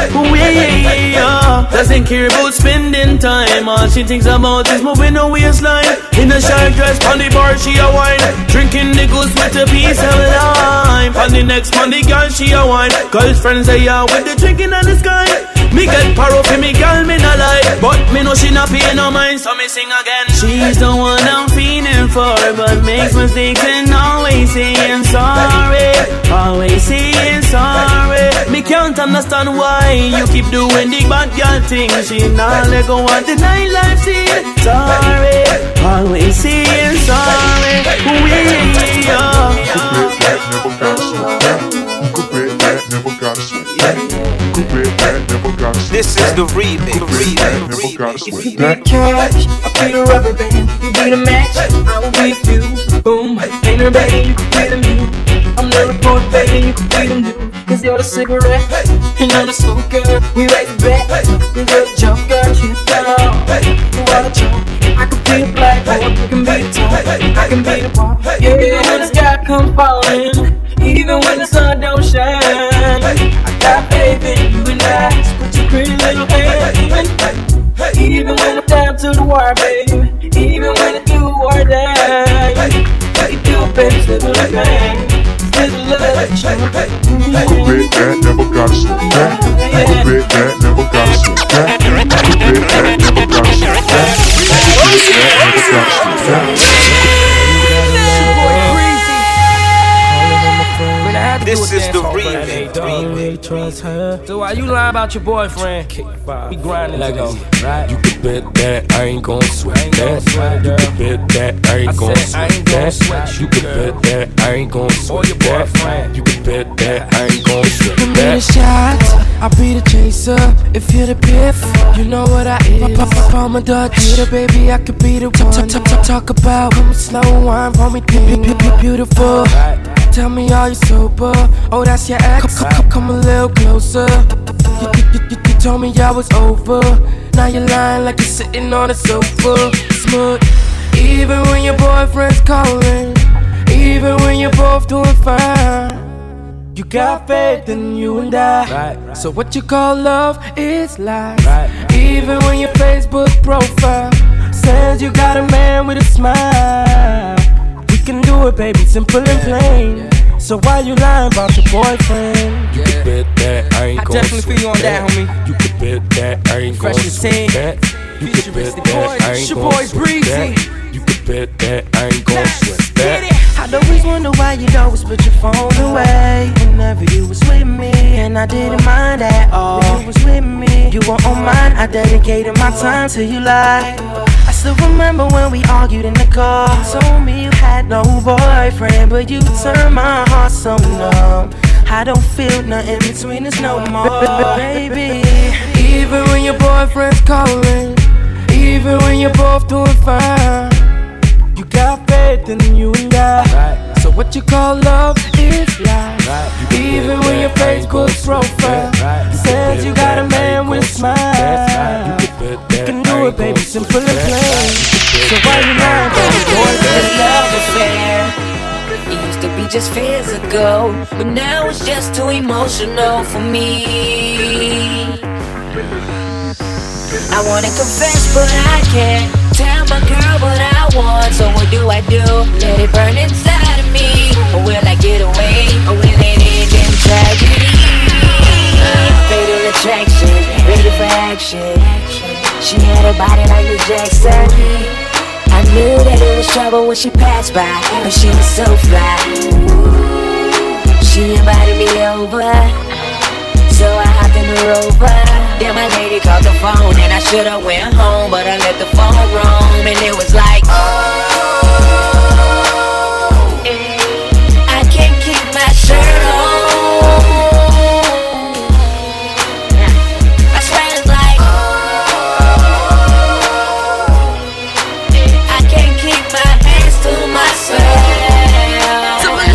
Yeah. Doesn't care about spending time. All she thinks about is moving her waistline. In a short dress, on the bar she a wine. Drinking the goose with a piece of lime. On the next Monday, girl she a wine. Girls friends they are with the drinking on the sky. Me get paro for me girl, me not lie. But me know she not pay no mind, so me sing again. She's the one I'm feeling for, but makes mistakes and always saying sorry. Always saying sorry. Me can't understand why you keep doing the bad girl thing. She not let go of the nightlife scene. Sorry, always saying sorry. This is the remix. If you be the cash, I'll be the rubber band. You be the match, I will be a fuse. Boom, ain't no baby, you can be the me. I'm the report, baby, you can be the new. Cause you're the cigarette, and I'm the smoker. We raise the bet, cause you're the joker. You down, you are the joke. I could be the black hole, you can be the top. I can be the pop. Yeah, when the sky comes falling, even when the sun don't shine, I got faith in you and I. Put your pretty little hand in. Even when we're down to the wire, baby. Even when it's do or die. What you do, baby, slip of the pain. Slip of love, Quit that, never gotta slow down. Quit that, never gotta slow down. Quit that, never gotta slow down. Quit that, never gotta slow down. This is the I don't really trust her. So why you lying about your boyfriend? We grinding together, right? You can bet that I ain't gon' sweat that. You can bet that I ain't gon' sweat that. You can bet that I ain't gon' sweat that. You can bet that I ain't gon' sweat that. Give me the shots, I'll be the chaser. If you're the piff, you know what I is. I'm a Dutch hitter, baby, I could be the one. Talk about come slow wine for me, beautiful. Tell me, are you sober? Oh, that's your ex. Come a little closer. You told me I was over. Now you're lying like you're sitting on a sofa. Smooth. Even when your boyfriend's calling, even when you're both doing fine, you got faith in you and I. So what you call love is lies. Even when your Facebook profile says you got a man with a smile, we can do it, baby, simple and plain. So why you lying about your boyfriend? You can bet that I ain't gon' definitely feel you on that, homie. You can bet that I ain't gon' sweat that. You can bet that I ain't gon' sweat that. You can bet that I ain't gon' sweat that. I'd always wonder why you'd always put your phone away whenever you was with me, and I didn't mind at all. When you was with me, you were on mine. I dedicated my time to you like. I still remember when we argued in the car. You told me you had no boyfriend, but you turned my heart so numb. I don't feel nothing between us no more, baby. Even when your boyfriend's calling, even when you're both doing fine, you got faith in you and I. So what you call love is lies. Even when your Facebook profile says you got a man with a smile, you can do it, baby, simple and plain. So why you lying about your boyfriend? Love affair. It used to be just physical, but now it's just too emotional for me. I wanna confess, but I can't tell my girl what I want. So what do? Let it burn inside of me, or will I get away, or will it end in tragedy? Fatal attraction, ready for action. She had a body like Michael Jackson. I knew that it was trouble when she passed by, but she was so fly. She invited me over, so I hopped in the Rover. Then my lady called the phone and I should've went home, but I let the phone roam and it was like, oh, I can't keep my shirt on. I swear it's like, I can't keep my hands to myself. So my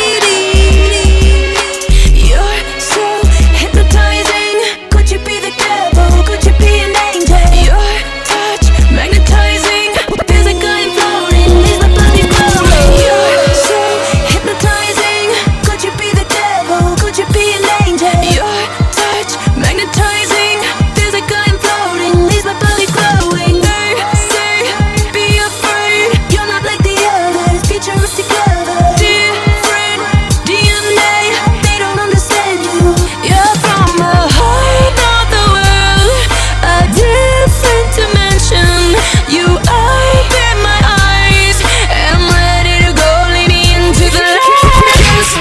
lady, you're so hypnotizing. Could you be the devil? Could you be an angel? Your touch magnetizing. Feels like I'm floating. Leaves my body glowing. You're so hypnotizing. Could you be the devil? Could you be an angel? Your touch magnetizing. Feels like I'm floating. Leaves my body glowing. They say, be afraid. You're not like the others. Futuristic lovers. Different DNA. They don't understand you. You're from a whole nother world, a different dimension. You open my eyes, and I'm ready to go, leaning into the light.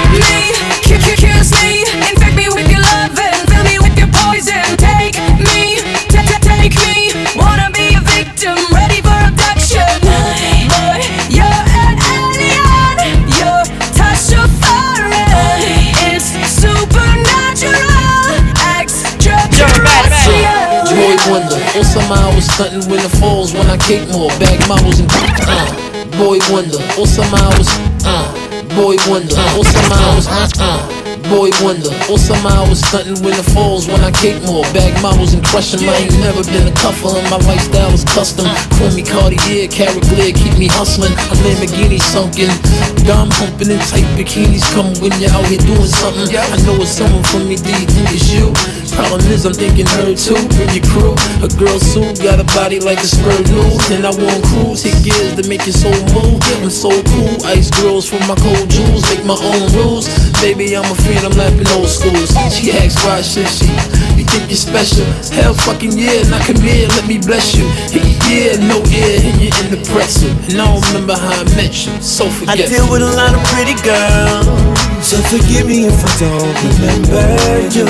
Kiss me, infect me with your love and fill me with your poison. Take me, take me. Wanna be a victim, ready for abduction. Boy, you're an alien. Your touch so foreign. It's supernatural, extraterrestrial. Boy wonder, or somehow I was stunting when the falls when I kick more bag models and boy wonder, or somehow I was boy wonder, or somehow I was boy wonder, or somehow I was stunting when the falls when I kick more bag models and crush them. I ain't never been a cuffer and my lifestyle is custom. Call me Cartier, Carrot Glare, keep me hustling. A Lamborghini sunken, Dom humping in tight bikinis. Come when you're out here doing something. I know it's someone for me, do you think it's you? Problem is I'm thinking her too, bring your crew. A girl suit, got a body like a spur noodle. And I want cruise, hit gears to make your soul move. I'm so cool, ice girls for my cold jewels. Make my own rules, baby I'm a friend, I'm lapping old schools. She asks why should she, you think you're special? Hell fucking yeah, now come here, let me bless you. Yeah, no ear, and you're in the pretzel. And I don't remember how I met you, so forget. I deal with a lot of pretty girls, So forgive me if I don't remember you.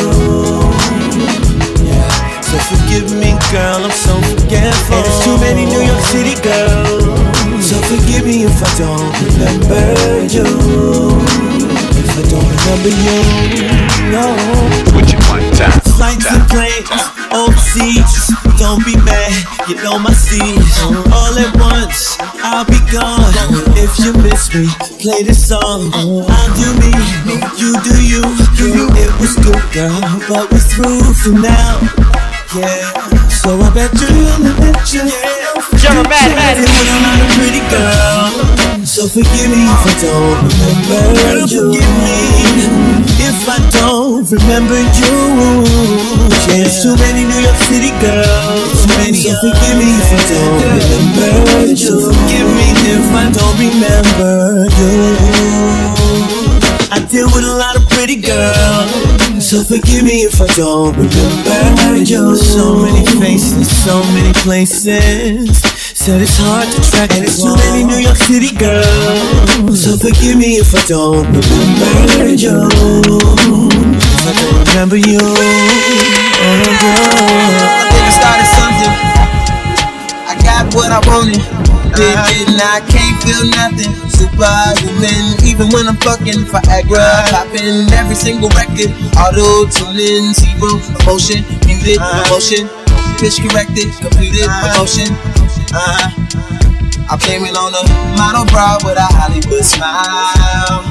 Yeah. So forgive me, girl, I'm so forgetful. And there's too many New York City girls. So forgive me if I don't remember you. If I don't remember you, no. Flights and planes, overseas. Don't be mad, you know my seeds. All at once, I'll be gone. If you miss me, play this song. I'll do me, you do you. It was good, girl, but we're through for now. Yeah, so I bet you'll admit you. You're a bad pretty girl. So forgive me if I don't remember you. Forgive me if I don't remember you. Yeah, there's too many New York City girls. So forgive me if I don't remember you. Forgive me if I don't remember you. I deal with a lot of pretty girls. So forgive me if I don't remember you. So many faces, so many places. Said it's hard to track, and it's too many New York City girls. So forgive me if I don't remember you. If I don't remember you. Oh, I think I started something. I got what I wanted. And I can't feel nothing. Superhuman, even when I'm fucking Viagra, popping every single record. Auto tuning, zero emotion, muted emotion, pitch corrected, computed emotion. I blame it on a model bra with a Hollywood smile.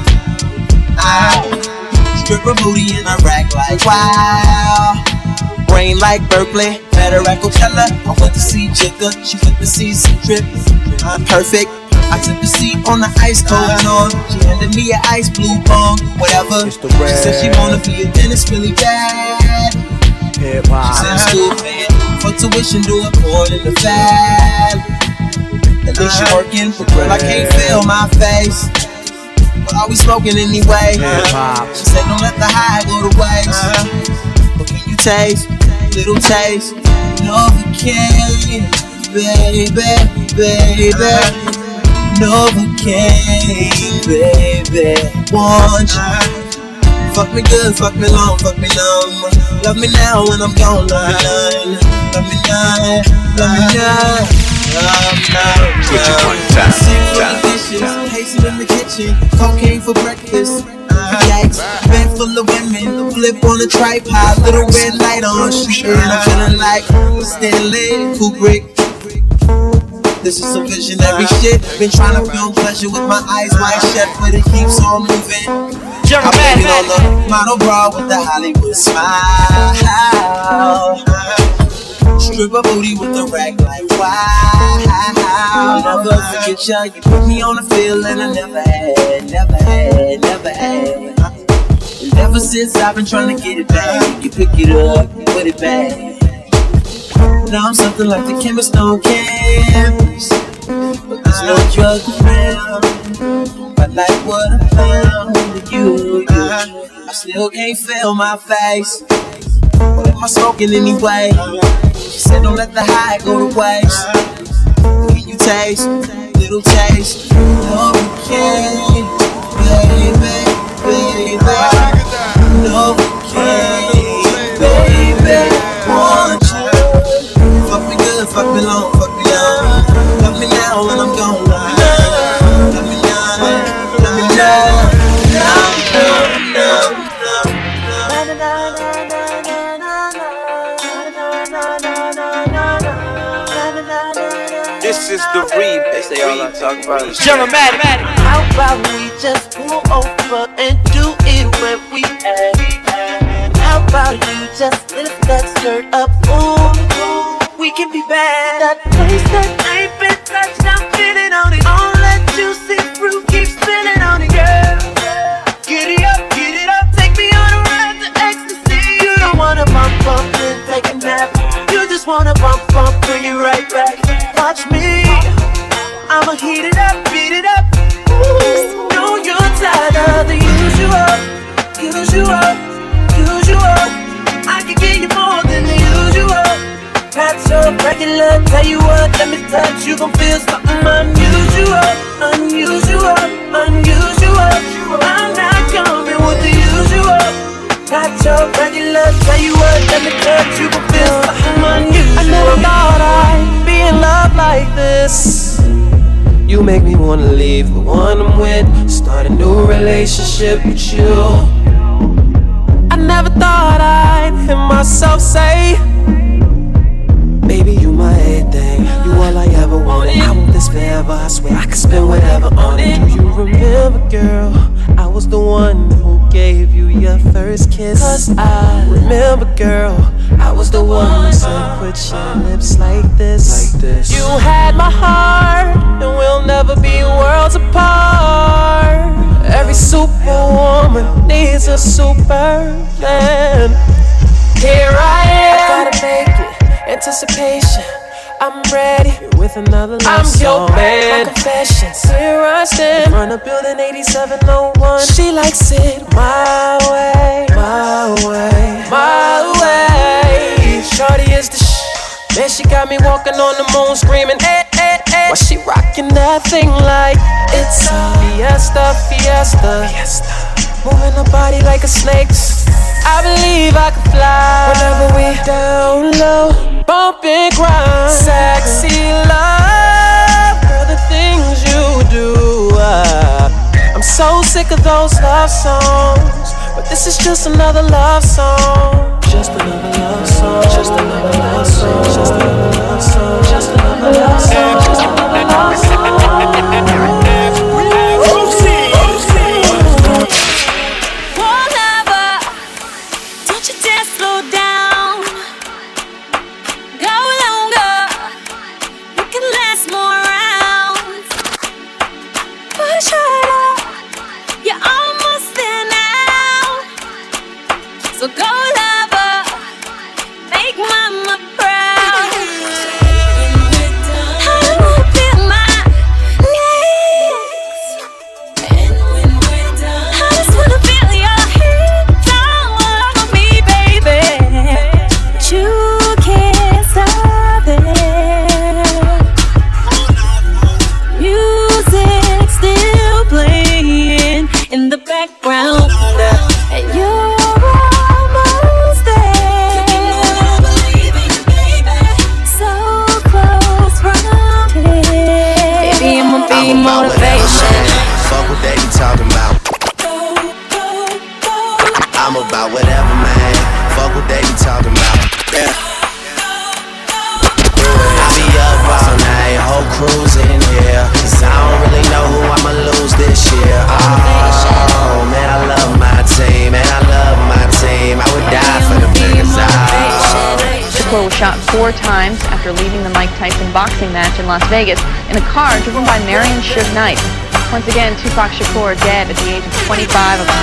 Strip her booty in a rack like wow. Brain like Berkeley, met her at Coachella. I went to see Jigga, she went to see some trip. Perfect. I took a seat on the ice cold on. She handed me an ice blue bong, whatever. She said she wanna be a dentist really bad. She said school paying for tuition, do it more than the fad. At least she working, but I can't feel my face. But are we smoking anyway? She said don't let the high go to waste. But can you taste, little taste, Novocaine, baby. Novocaine, baby, want you. Fuck me good, fuck me long, fuck me numb. Love me now when I'm gone, love me none. Love me none, love me none. Hasten in the kitchen, cocaine for breakfast. Yikes, bed full of women, flip on a tripod, little red light on, and I'm feeling like Stanley Kubrick. This is some visionary shit. Been trying to feel pleasure with my eyes wide shut, but it keeps on moving. I'm betting on the model bra with the Hollywood smile. Strip a booty with the rack like wow. Never forget ya, you put me on the field and I never had. And ever since I've been trying to get it back, you pick it up, you put it back. Now I'm something like the chemist on campus, but there's no drug around. But like what I found with you, I still can't feel my face. What am I smoking anyway? She said don't let the high go to waste. Can you taste, little taste? Novocaine, baby. Novocaine, baby, want you. Fuck me good, fuck me long, fuck me young. Love me now when I'm gone, love me now. Love me now, love me now. This is the remix. They all talk about it. How about we just pull over and do it where we at? How about you just lift that skirt up? Ooh, we can be bad. That place that ain't been touched, I'm feeling on it. All that juicy fruit keeps spilling on it, girl. Get it up, take me on a ride to ecstasy. You don't wanna bump and take a nap. You just wanna bump, bring it right back. Watch me, I'ma heat it up, beat it up. Ooh, know you're tired of the usual. I can give you more than the usual. Not so regular, tell you what, let me touch. You gon' feel something unusual. I'm not coming with your regular. Tell you what, let me touch you, gon' feel something unusual. I never thought I'd be in love like this. You make me wanna leave the one I'm with, start a new relationship with you. I never thought I'd hear myself say, baby, you my everything, you all I ever wanted. I want this forever, I swear I could spend whatever on it. Do you remember, girl, I was the one who gave you your first kiss. Cause I remember, girl, I was the one who said put your lips like this. You had my heart, and we'll never be worlds apart. Every superwoman needs a superman. Here I am, I gotta make it, anticipation, I'm ready with another love song. I'm your man. My confessions. Here I stand in front of building 8701. She likes it my way, my way, my way. Shorty is the man, she got me walking on the moon screaming, eh, eh, eh. While she rocking that thing like it's a fiesta, fiesta, fiesta. Moving her body like a snake. I believe I could fly whenever we down low, bump and grind. Sexy love, girl, the things you do. I'm so sick of those love songs, but this is just another love song. Just another love song. Just another love song. Just another love song. Just another love song. Just another love song. Shot 4 times after leaving the Mike Tyson boxing match in Las Vegas in a car driven by Marion Suge Knight. Once again, Tupac Shakur dead at the age of 25 of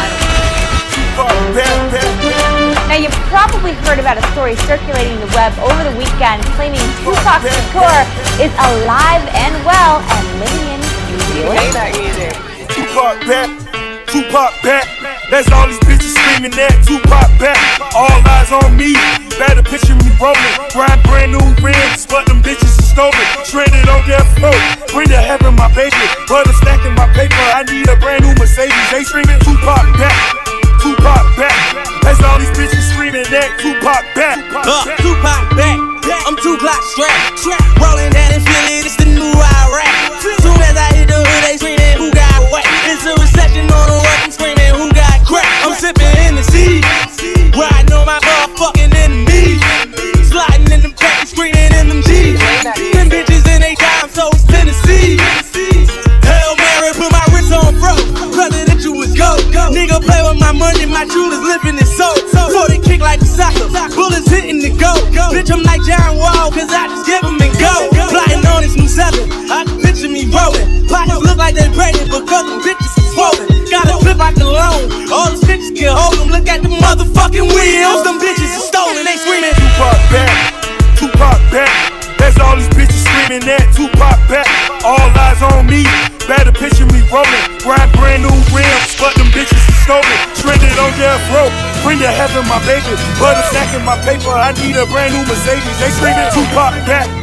Now, you probably heard about a story circulating the web over the weekend claiming Tupac Shakur is alive and well and living in New Zealand. Tupac back, Tupac back. That's all these bitches screaming that Tupac back. All eyes on me. Better picture me rolling, grind brand new rims, but them bitches are stolen. Shredded on death row, bring to heaven my baby. Butter stacking my paper, I need a brand new Mercedes. They screaming Tupac back, Tupac back. That's all these bitches screaming that Tupac back. Tupac back, I'm 2 Glock strapped. Rolling that and feel it, it's the new Iraq. Soon as I hit the hood, they screaming who got what? It's a recession on the way, I'm screaming who got crack. I'm sipping in the sea, riding on my motherfucking enemy. Sliding in them cracks, screaming in them G's. Them bitches in they time, so it's Tennessee. Hail Mary, put my wrist on bro. Brother that you was go. Nigga play with my money, my jewelers living it so. So they kick like the soccer, bullets hitting the go. Bitch, I'm like John Wall, cause I just give them and go. Plotting on this new 7, I can picture me rolling. Pockets look like they braided, but cause them bitches is swollen. Got a clip I can loan, all the bitches can hold them. Look at the motherfucking wheels, them bitches are stolen, they screaming Tupac back, Tupac back. That's all these bitches screaming that Tupac back. All eyes on me, better picture me rolling. Grind brand new rims, but them bitches are stolen. Shredded on death row, bring to heaven my baby. Butter stacking my paper, I need a brand new Mercedes. They screaming Tupac back,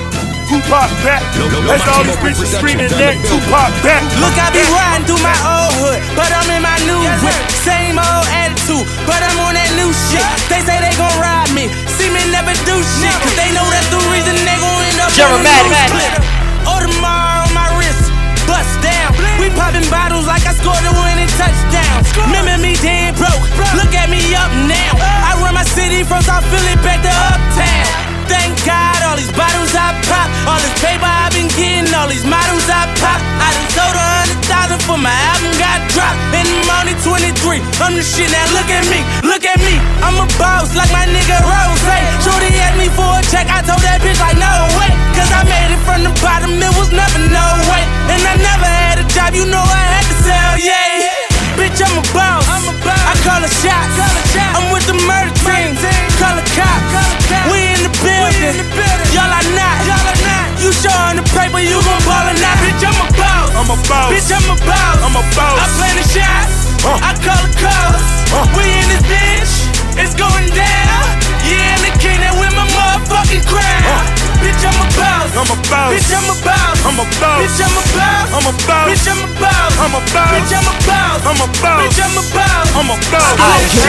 Tupac back. That's all these bitches screaming that Tupac back. Look, I be riding through my old hood, but I'm in my new whip. Same old attitude, but I'm on that new shit. They say they gon' ride me, see me never do shit, cause they know that's the reason they gon' end up on the news clip. Audemars on my wrist, bust down. We popping bottles like I scored a winning touchdown. Remember me dead broke, look at me up now. I run my city from South Philly back to Uptown. Thank God, all these bottles I pop, all this paper I've been getting, all these models I pop. I done sold 100,000 for my album got dropped. And I'm only 23, I'm the shit, now look at me, I'm a boss like my nigga Rose. Shorty asked me for a check, I told that bitch like no way, cause I made it from the bottom, it was never no way. And I never had a job, you know I had to sell, yeah. Bitch, I'm a boss, I call a shot, I'm with the murder team, call a cop. We in the building, y'all are not. You showin' the paper, you gon' ball or not. Bitch, I'm a boss, bitch, I'm a boss. I play the shots, I call the calls. We in this bitch, it's going down. Yeah, and the king that with my motherfucking crown. Bitch, I'm a boss, bitch, I'm a boss, bitch, I'm a boss, bitch, I'm a boss, bitch, I'm a boss, bitch, I'm a boss.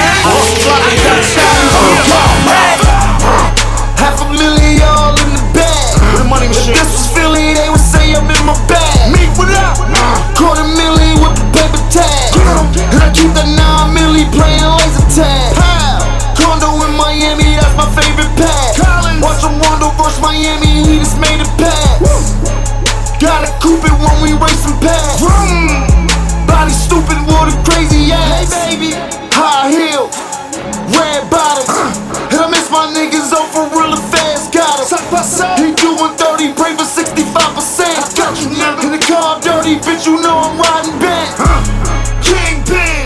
Half a million all in the bag. If this was Philly, they would say I'm in my bag. Me, what up? $250,000 with the paper tag. And I keep that 9 milli playing laser tag. Condo in Miami, that's my favorite pad. Watch him Rondo versus Miami, he just made it pass. Gotta coupe it when we racing past. Body stupid with a crazy ass. Hey baby, high heels, red bottoms. And I miss my niggas over real fast. Got him. He doing 30, pray for 65%. Got you now. In the car dirty, bitch, you know I'm riding back. Kingpin,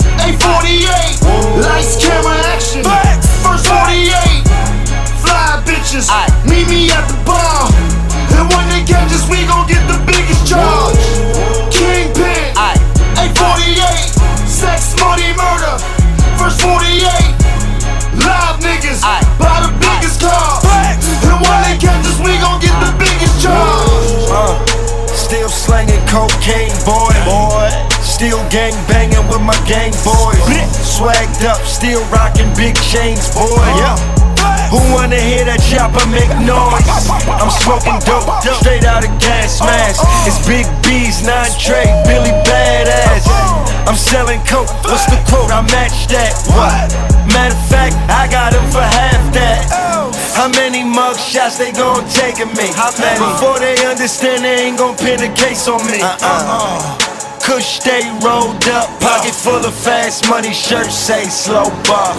A48, lights, camera, action. First 48, fly bitches, meet me at the bar. And when they catch us, we gon' get the biggest charge. Kingpin, A48, sex, money, murder. First 48, live niggas, buy the biggest car. And when they catch us, we gon' get the biggest charge. Still slanging cocaine, boy. Still gang banging with my gang boys. Swagged up, still rocking big chains, boy. Who wanna hear that chopper make noise? I'm smoking dope, straight out of gas mask. It's Big B's, 9 Trey, Billy Badass. I'm selling coke, what's the quote? I match that. What? Matter of fact, I got him for half that. How many mug shots they gon' take of me? How many? Before they understand, they ain't gon' pin a case on me. Kush stay rolled up, pocket full of fast money, shirt say slow bar.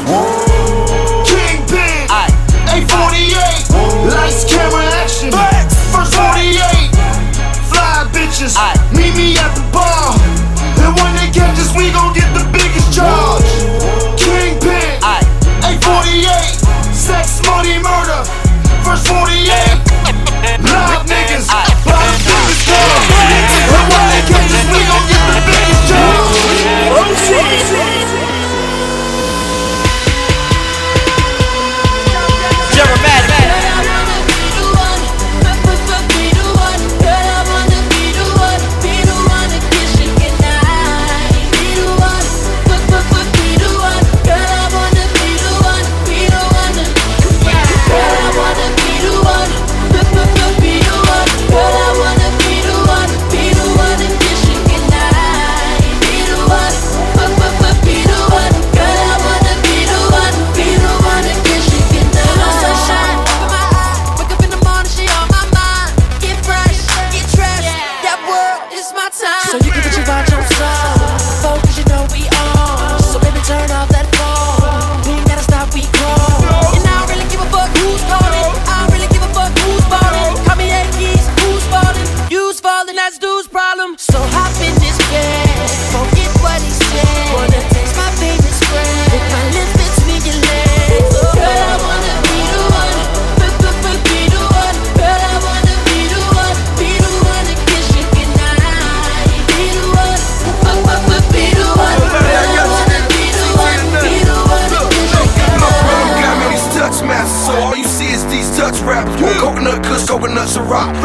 Kingpin, A48, lights, camera, action. First 48, fly bitches, meet me at the bar. And when they catch us, we gon' get the biggest charge. Kingpin, A48, sex, money, murder. First 48, live niggas, buy the biggest car. And when they catch us, we gon' get the biggest charge.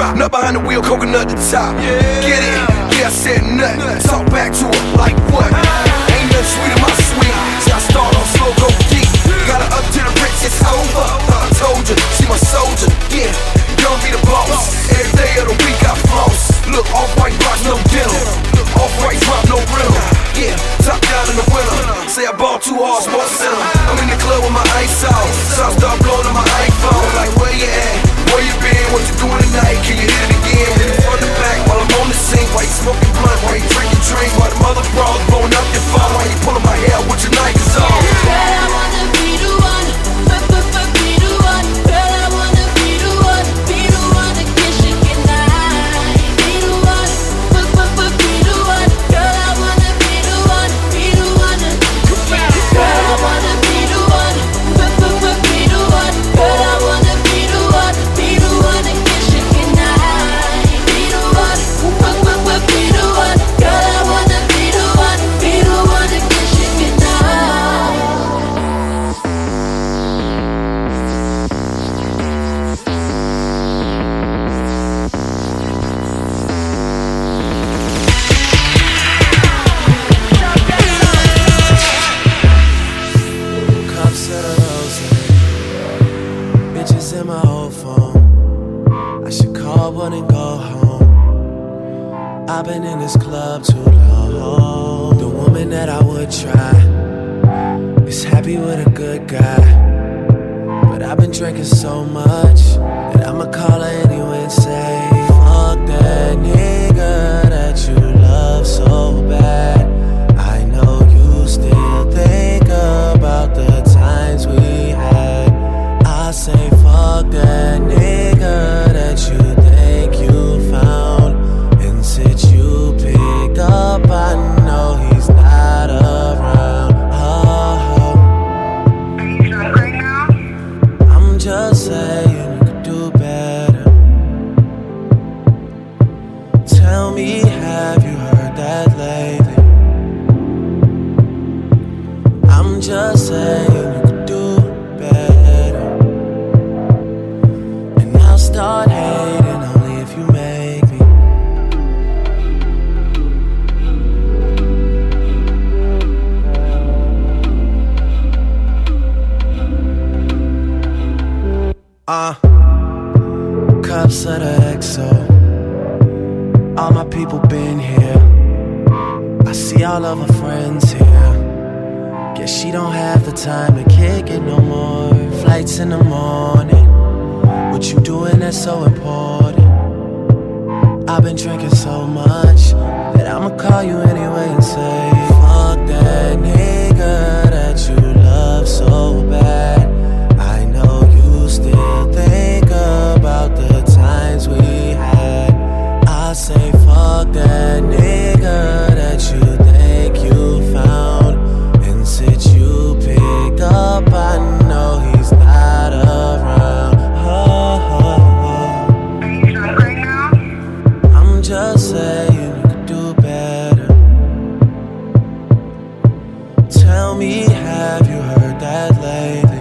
Nut behind the wheel, coconut the top. Get it? Yeah, I said nut. Talk back to her like what? Ain't nothing sweet in my sweet. See, I start on slow, go deep. Got her up to the bricks, it's over. I told you, she my soldier. Yeah, don't be the boss. Every day of the week I floss. Look, off-white box, no denim. Off-white drop, no rental. Yeah, top down in the winter. Say I bought 2 horse, more center. I'm in the club with my ice out. So I start blowing on my iPhone. Like, where you at? Where you been? What you doing tonight? Can you hit it again? Hit it from the back while I'm on the scene. While you smoking blunt, while you drinking drink. While the mother bras blowing up your phone. While you pulling my hair with your Nikes on. Girl, I wanna be the one. Be the one. Girl, I wanna be the one. Be the one to kiss you goodnight. Be the one. Be the one. Girl, I wanna be the one. Be the one to. Girl, I wanna be the one. Be the one. Girl, I wanna be the one. Be the one to kiss you goodnight. Be the one. Be the one. Girl, I wanna be the one. Be the one to kiss you goodnight. Cups of the rose, bitches in my old phone. I should call one and go home. I've been in this club too long. The woman that I would try is happy with a good guy, but I've been drinking so much that I'ma call her anyway and say, fuck that nigga that you love so bad. I know you still think about the times we had. I say fuck that nigga that you think you found, and since you picked up, I know he's not around. I'm just saying you could do better. Tell me, have you heard that lately? I'm just saying you could do better, and I'll start hating only if you make me. Cups of the XO. All my people been here. I see all of her friends here. Guess she don't have the time to kick it no more. Flights in the morning. What you doing that's so important? I've been drinking so much that I'ma call you anyway and say, fuck that nigga that you love so bad. I know you still think about the times we had. I say fuck that nigga that you think you found, and since you picked up, I know he's not around. I'm just saying you could do better. Tell me, have you heard that lately?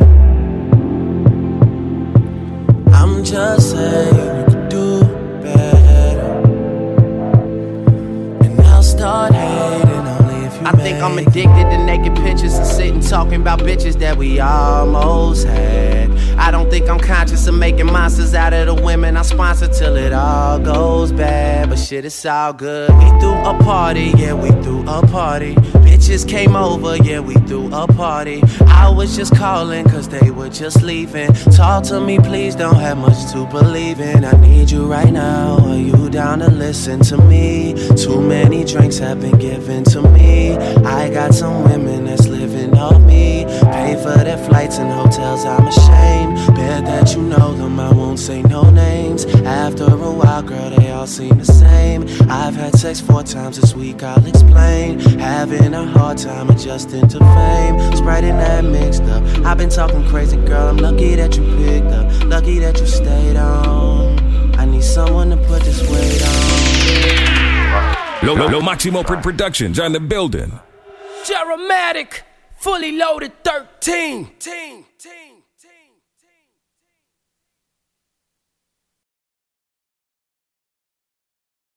I'm just saying you could do better, and I'll start hating only if you I think I'm addicted to naked pictures and sitting talking about bitches that we almost had. I don't think I'm conscious of making monsters out of the women I sponsor till it all goes bad. But shit, it's all good. We threw a party, yeah, we threw a party. Bitches came over, yeah, we threw a party. I was just calling cause they were just leaving. Talk to me, please, don't have much to believe in. I need you right now, are you down to listen to me? Too many drinks have been given to me. I got some women that's living off me. Pay for their flights and hotels, I'm ashamed. Bet that you know them, I won't say no names. After a while, girl, they all seem the same. I've had sex 4 times this week, I'll explain. Having a hard time adjusting to fame. Sprite and that mixed up. I've been talking crazy, girl, I'm lucky that you picked up. Lucky that you stayed on. I need someone to put this weight on. Lo Maximo Productions on the building. Geromatic, fully loaded 13.